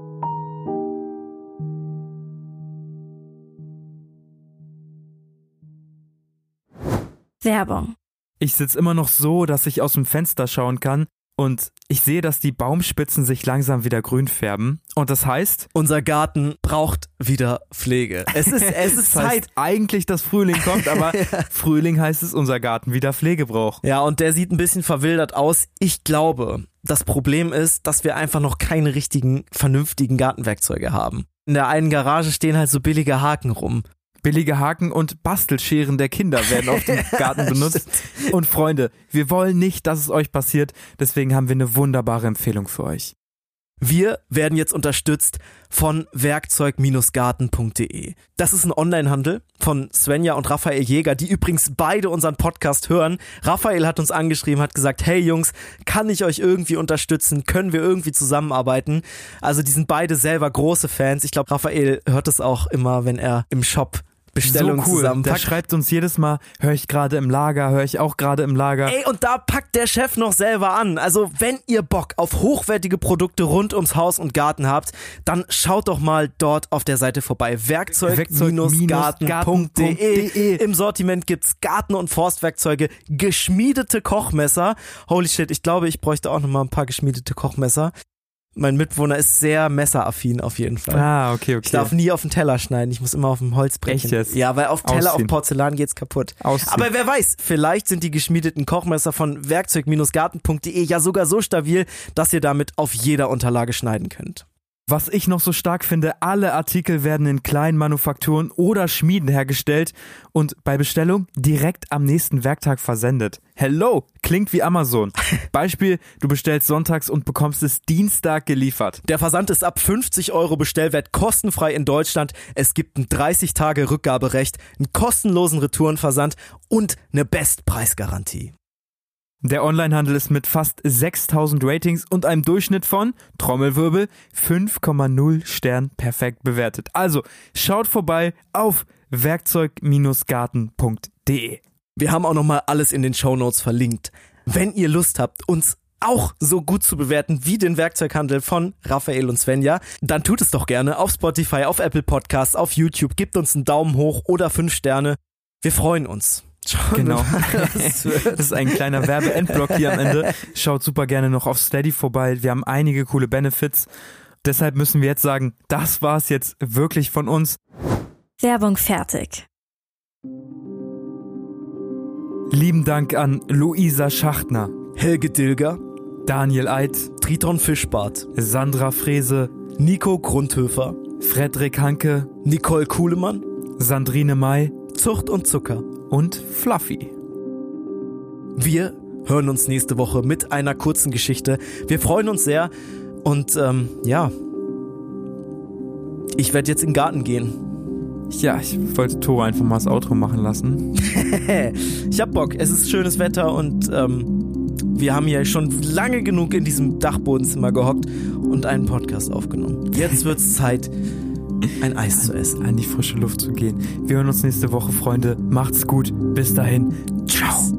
Werbung. Ich sitze immer noch so, dass ich aus dem Fenster schauen kann und ich sehe, dass die Baumspitzen sich langsam wieder grün färben. Und das heißt, unser Garten braucht wieder Pflege. Es ist, es ist das heißt Zeit. Eigentlich, dass Frühling kommt, aber ja. Frühling heißt es, unser Garten wieder Pflege braucht. Ja, und der sieht ein bisschen verwildert aus. Ich glaube, das Problem ist, dass wir einfach noch keine richtigen, vernünftigen Gartenwerkzeuge haben. In der einen Garage stehen halt so billige Haken rum. Billige Haken und Bastelscheren der Kinder werden auf dem Garten benutzt. Und Freunde, wir wollen nicht, dass es euch passiert, deswegen haben wir eine wunderbare Empfehlung für euch. Wir werden jetzt unterstützt von werkzeug garten punkt de. Das ist ein Onlinehandel von Svenja und Raphael Jäger, die übrigens beide unseren Podcast hören. Raphael hat uns angeschrieben, hat gesagt, hey Jungs, kann ich euch irgendwie unterstützen? Können wir irgendwie zusammenarbeiten? Also die sind beide selber große Fans. Ich glaube, Raphael hört es auch immer, wenn er im Shop Bestellung so cool. zusammen. Der schreibt uns jedes Mal, höre ich gerade im Lager, höre ich auch gerade im Lager. Ey, und da packt der Chef noch selber an. Also wenn ihr Bock auf hochwertige Produkte rund ums Haus und Garten habt, dann schaut doch mal dort auf der Seite vorbei. Werkzeug Garten Punkt de. Im Sortiment gibt's Garten- und Forstwerkzeuge, geschmiedete Kochmesser. Holy shit, ich glaube, ich bräuchte auch noch mal ein paar geschmiedete Kochmesser. Mein Mitbewohner ist sehr messeraffin auf jeden Fall. Ah, okay, okay. Ich darf nie auf den Teller schneiden, ich muss immer auf dem Holz brechen. Echt jetzt? Ja, weil auf Teller, Ausziehen. auf Porzellan geht's kaputt. Ausziehen. Aber wer weiß, vielleicht sind die geschmiedeten Kochmesser von Werkzeug Garten Punkt de ja sogar so stabil, dass ihr damit auf jeder Unterlage schneiden könnt. Was ich noch so stark finde, alle Artikel werden in kleinen Manufakturen oder Schmieden hergestellt und bei Bestellung direkt am nächsten Werktag versendet. Hello, klingt wie Amazon. Beispiel, du bestellst sonntags und bekommst es Dienstag geliefert. Der Versand ist ab fünfzig Euro Bestellwert kostenfrei in Deutschland. Es gibt ein dreißig Tage Rückgaberecht, einen kostenlosen Retourenversand und eine Bestpreisgarantie. Der Onlinehandel ist mit fast sechstausend Ratings und einem Durchschnitt von, Trommelwirbel, fünf Komma null Sternen perfekt bewertet. Also schaut vorbei auf Werkzeug Garten Punkt de. Wir haben auch nochmal alles in den Shownotes verlinkt. Wenn ihr Lust habt, uns auch so gut zu bewerten wie den Werkzeughandel von Raphael und Svenja, dann tut es doch gerne auf Spotify, auf Apple Podcasts, auf YouTube. Gebt uns einen Daumen hoch oder fünf Sterne. Wir freuen uns. Schon Genau. Das ist ein kleiner Werbeendblock hier am Ende. Schaut super gerne noch auf Steady vorbei. Wir haben einige coole Benefits. Deshalb müssen wir jetzt sagen, das war's jetzt wirklich von uns. Werbung fertig. Lieben Dank an Luisa Schachtner, Helge Dilger, Daniel Eid, Triton Fischbart, Sandra Frese, Nico Grundhöfer, Frederik Hanke, Nicole Kuhlemann, Sandrine May, Zucht und Zucker und Fluffy. Wir hören uns nächste Woche mit einer kurzen Geschichte. Wir freuen uns sehr und ähm, ja, ich werde jetzt in den Garten gehen. Ja, ich wollte Tore einfach mal das Outro machen lassen. Ich hab Bock, es ist schönes Wetter und ähm, wir haben ja schon lange genug in diesem Dachbodenzimmer gehockt und einen Podcast aufgenommen. Jetzt wird's Zeit, ein Eis zu essen. An die frische Luft zu gehen. Wir hören uns nächste Woche, Freunde. Macht's gut. Bis dahin. Ciao.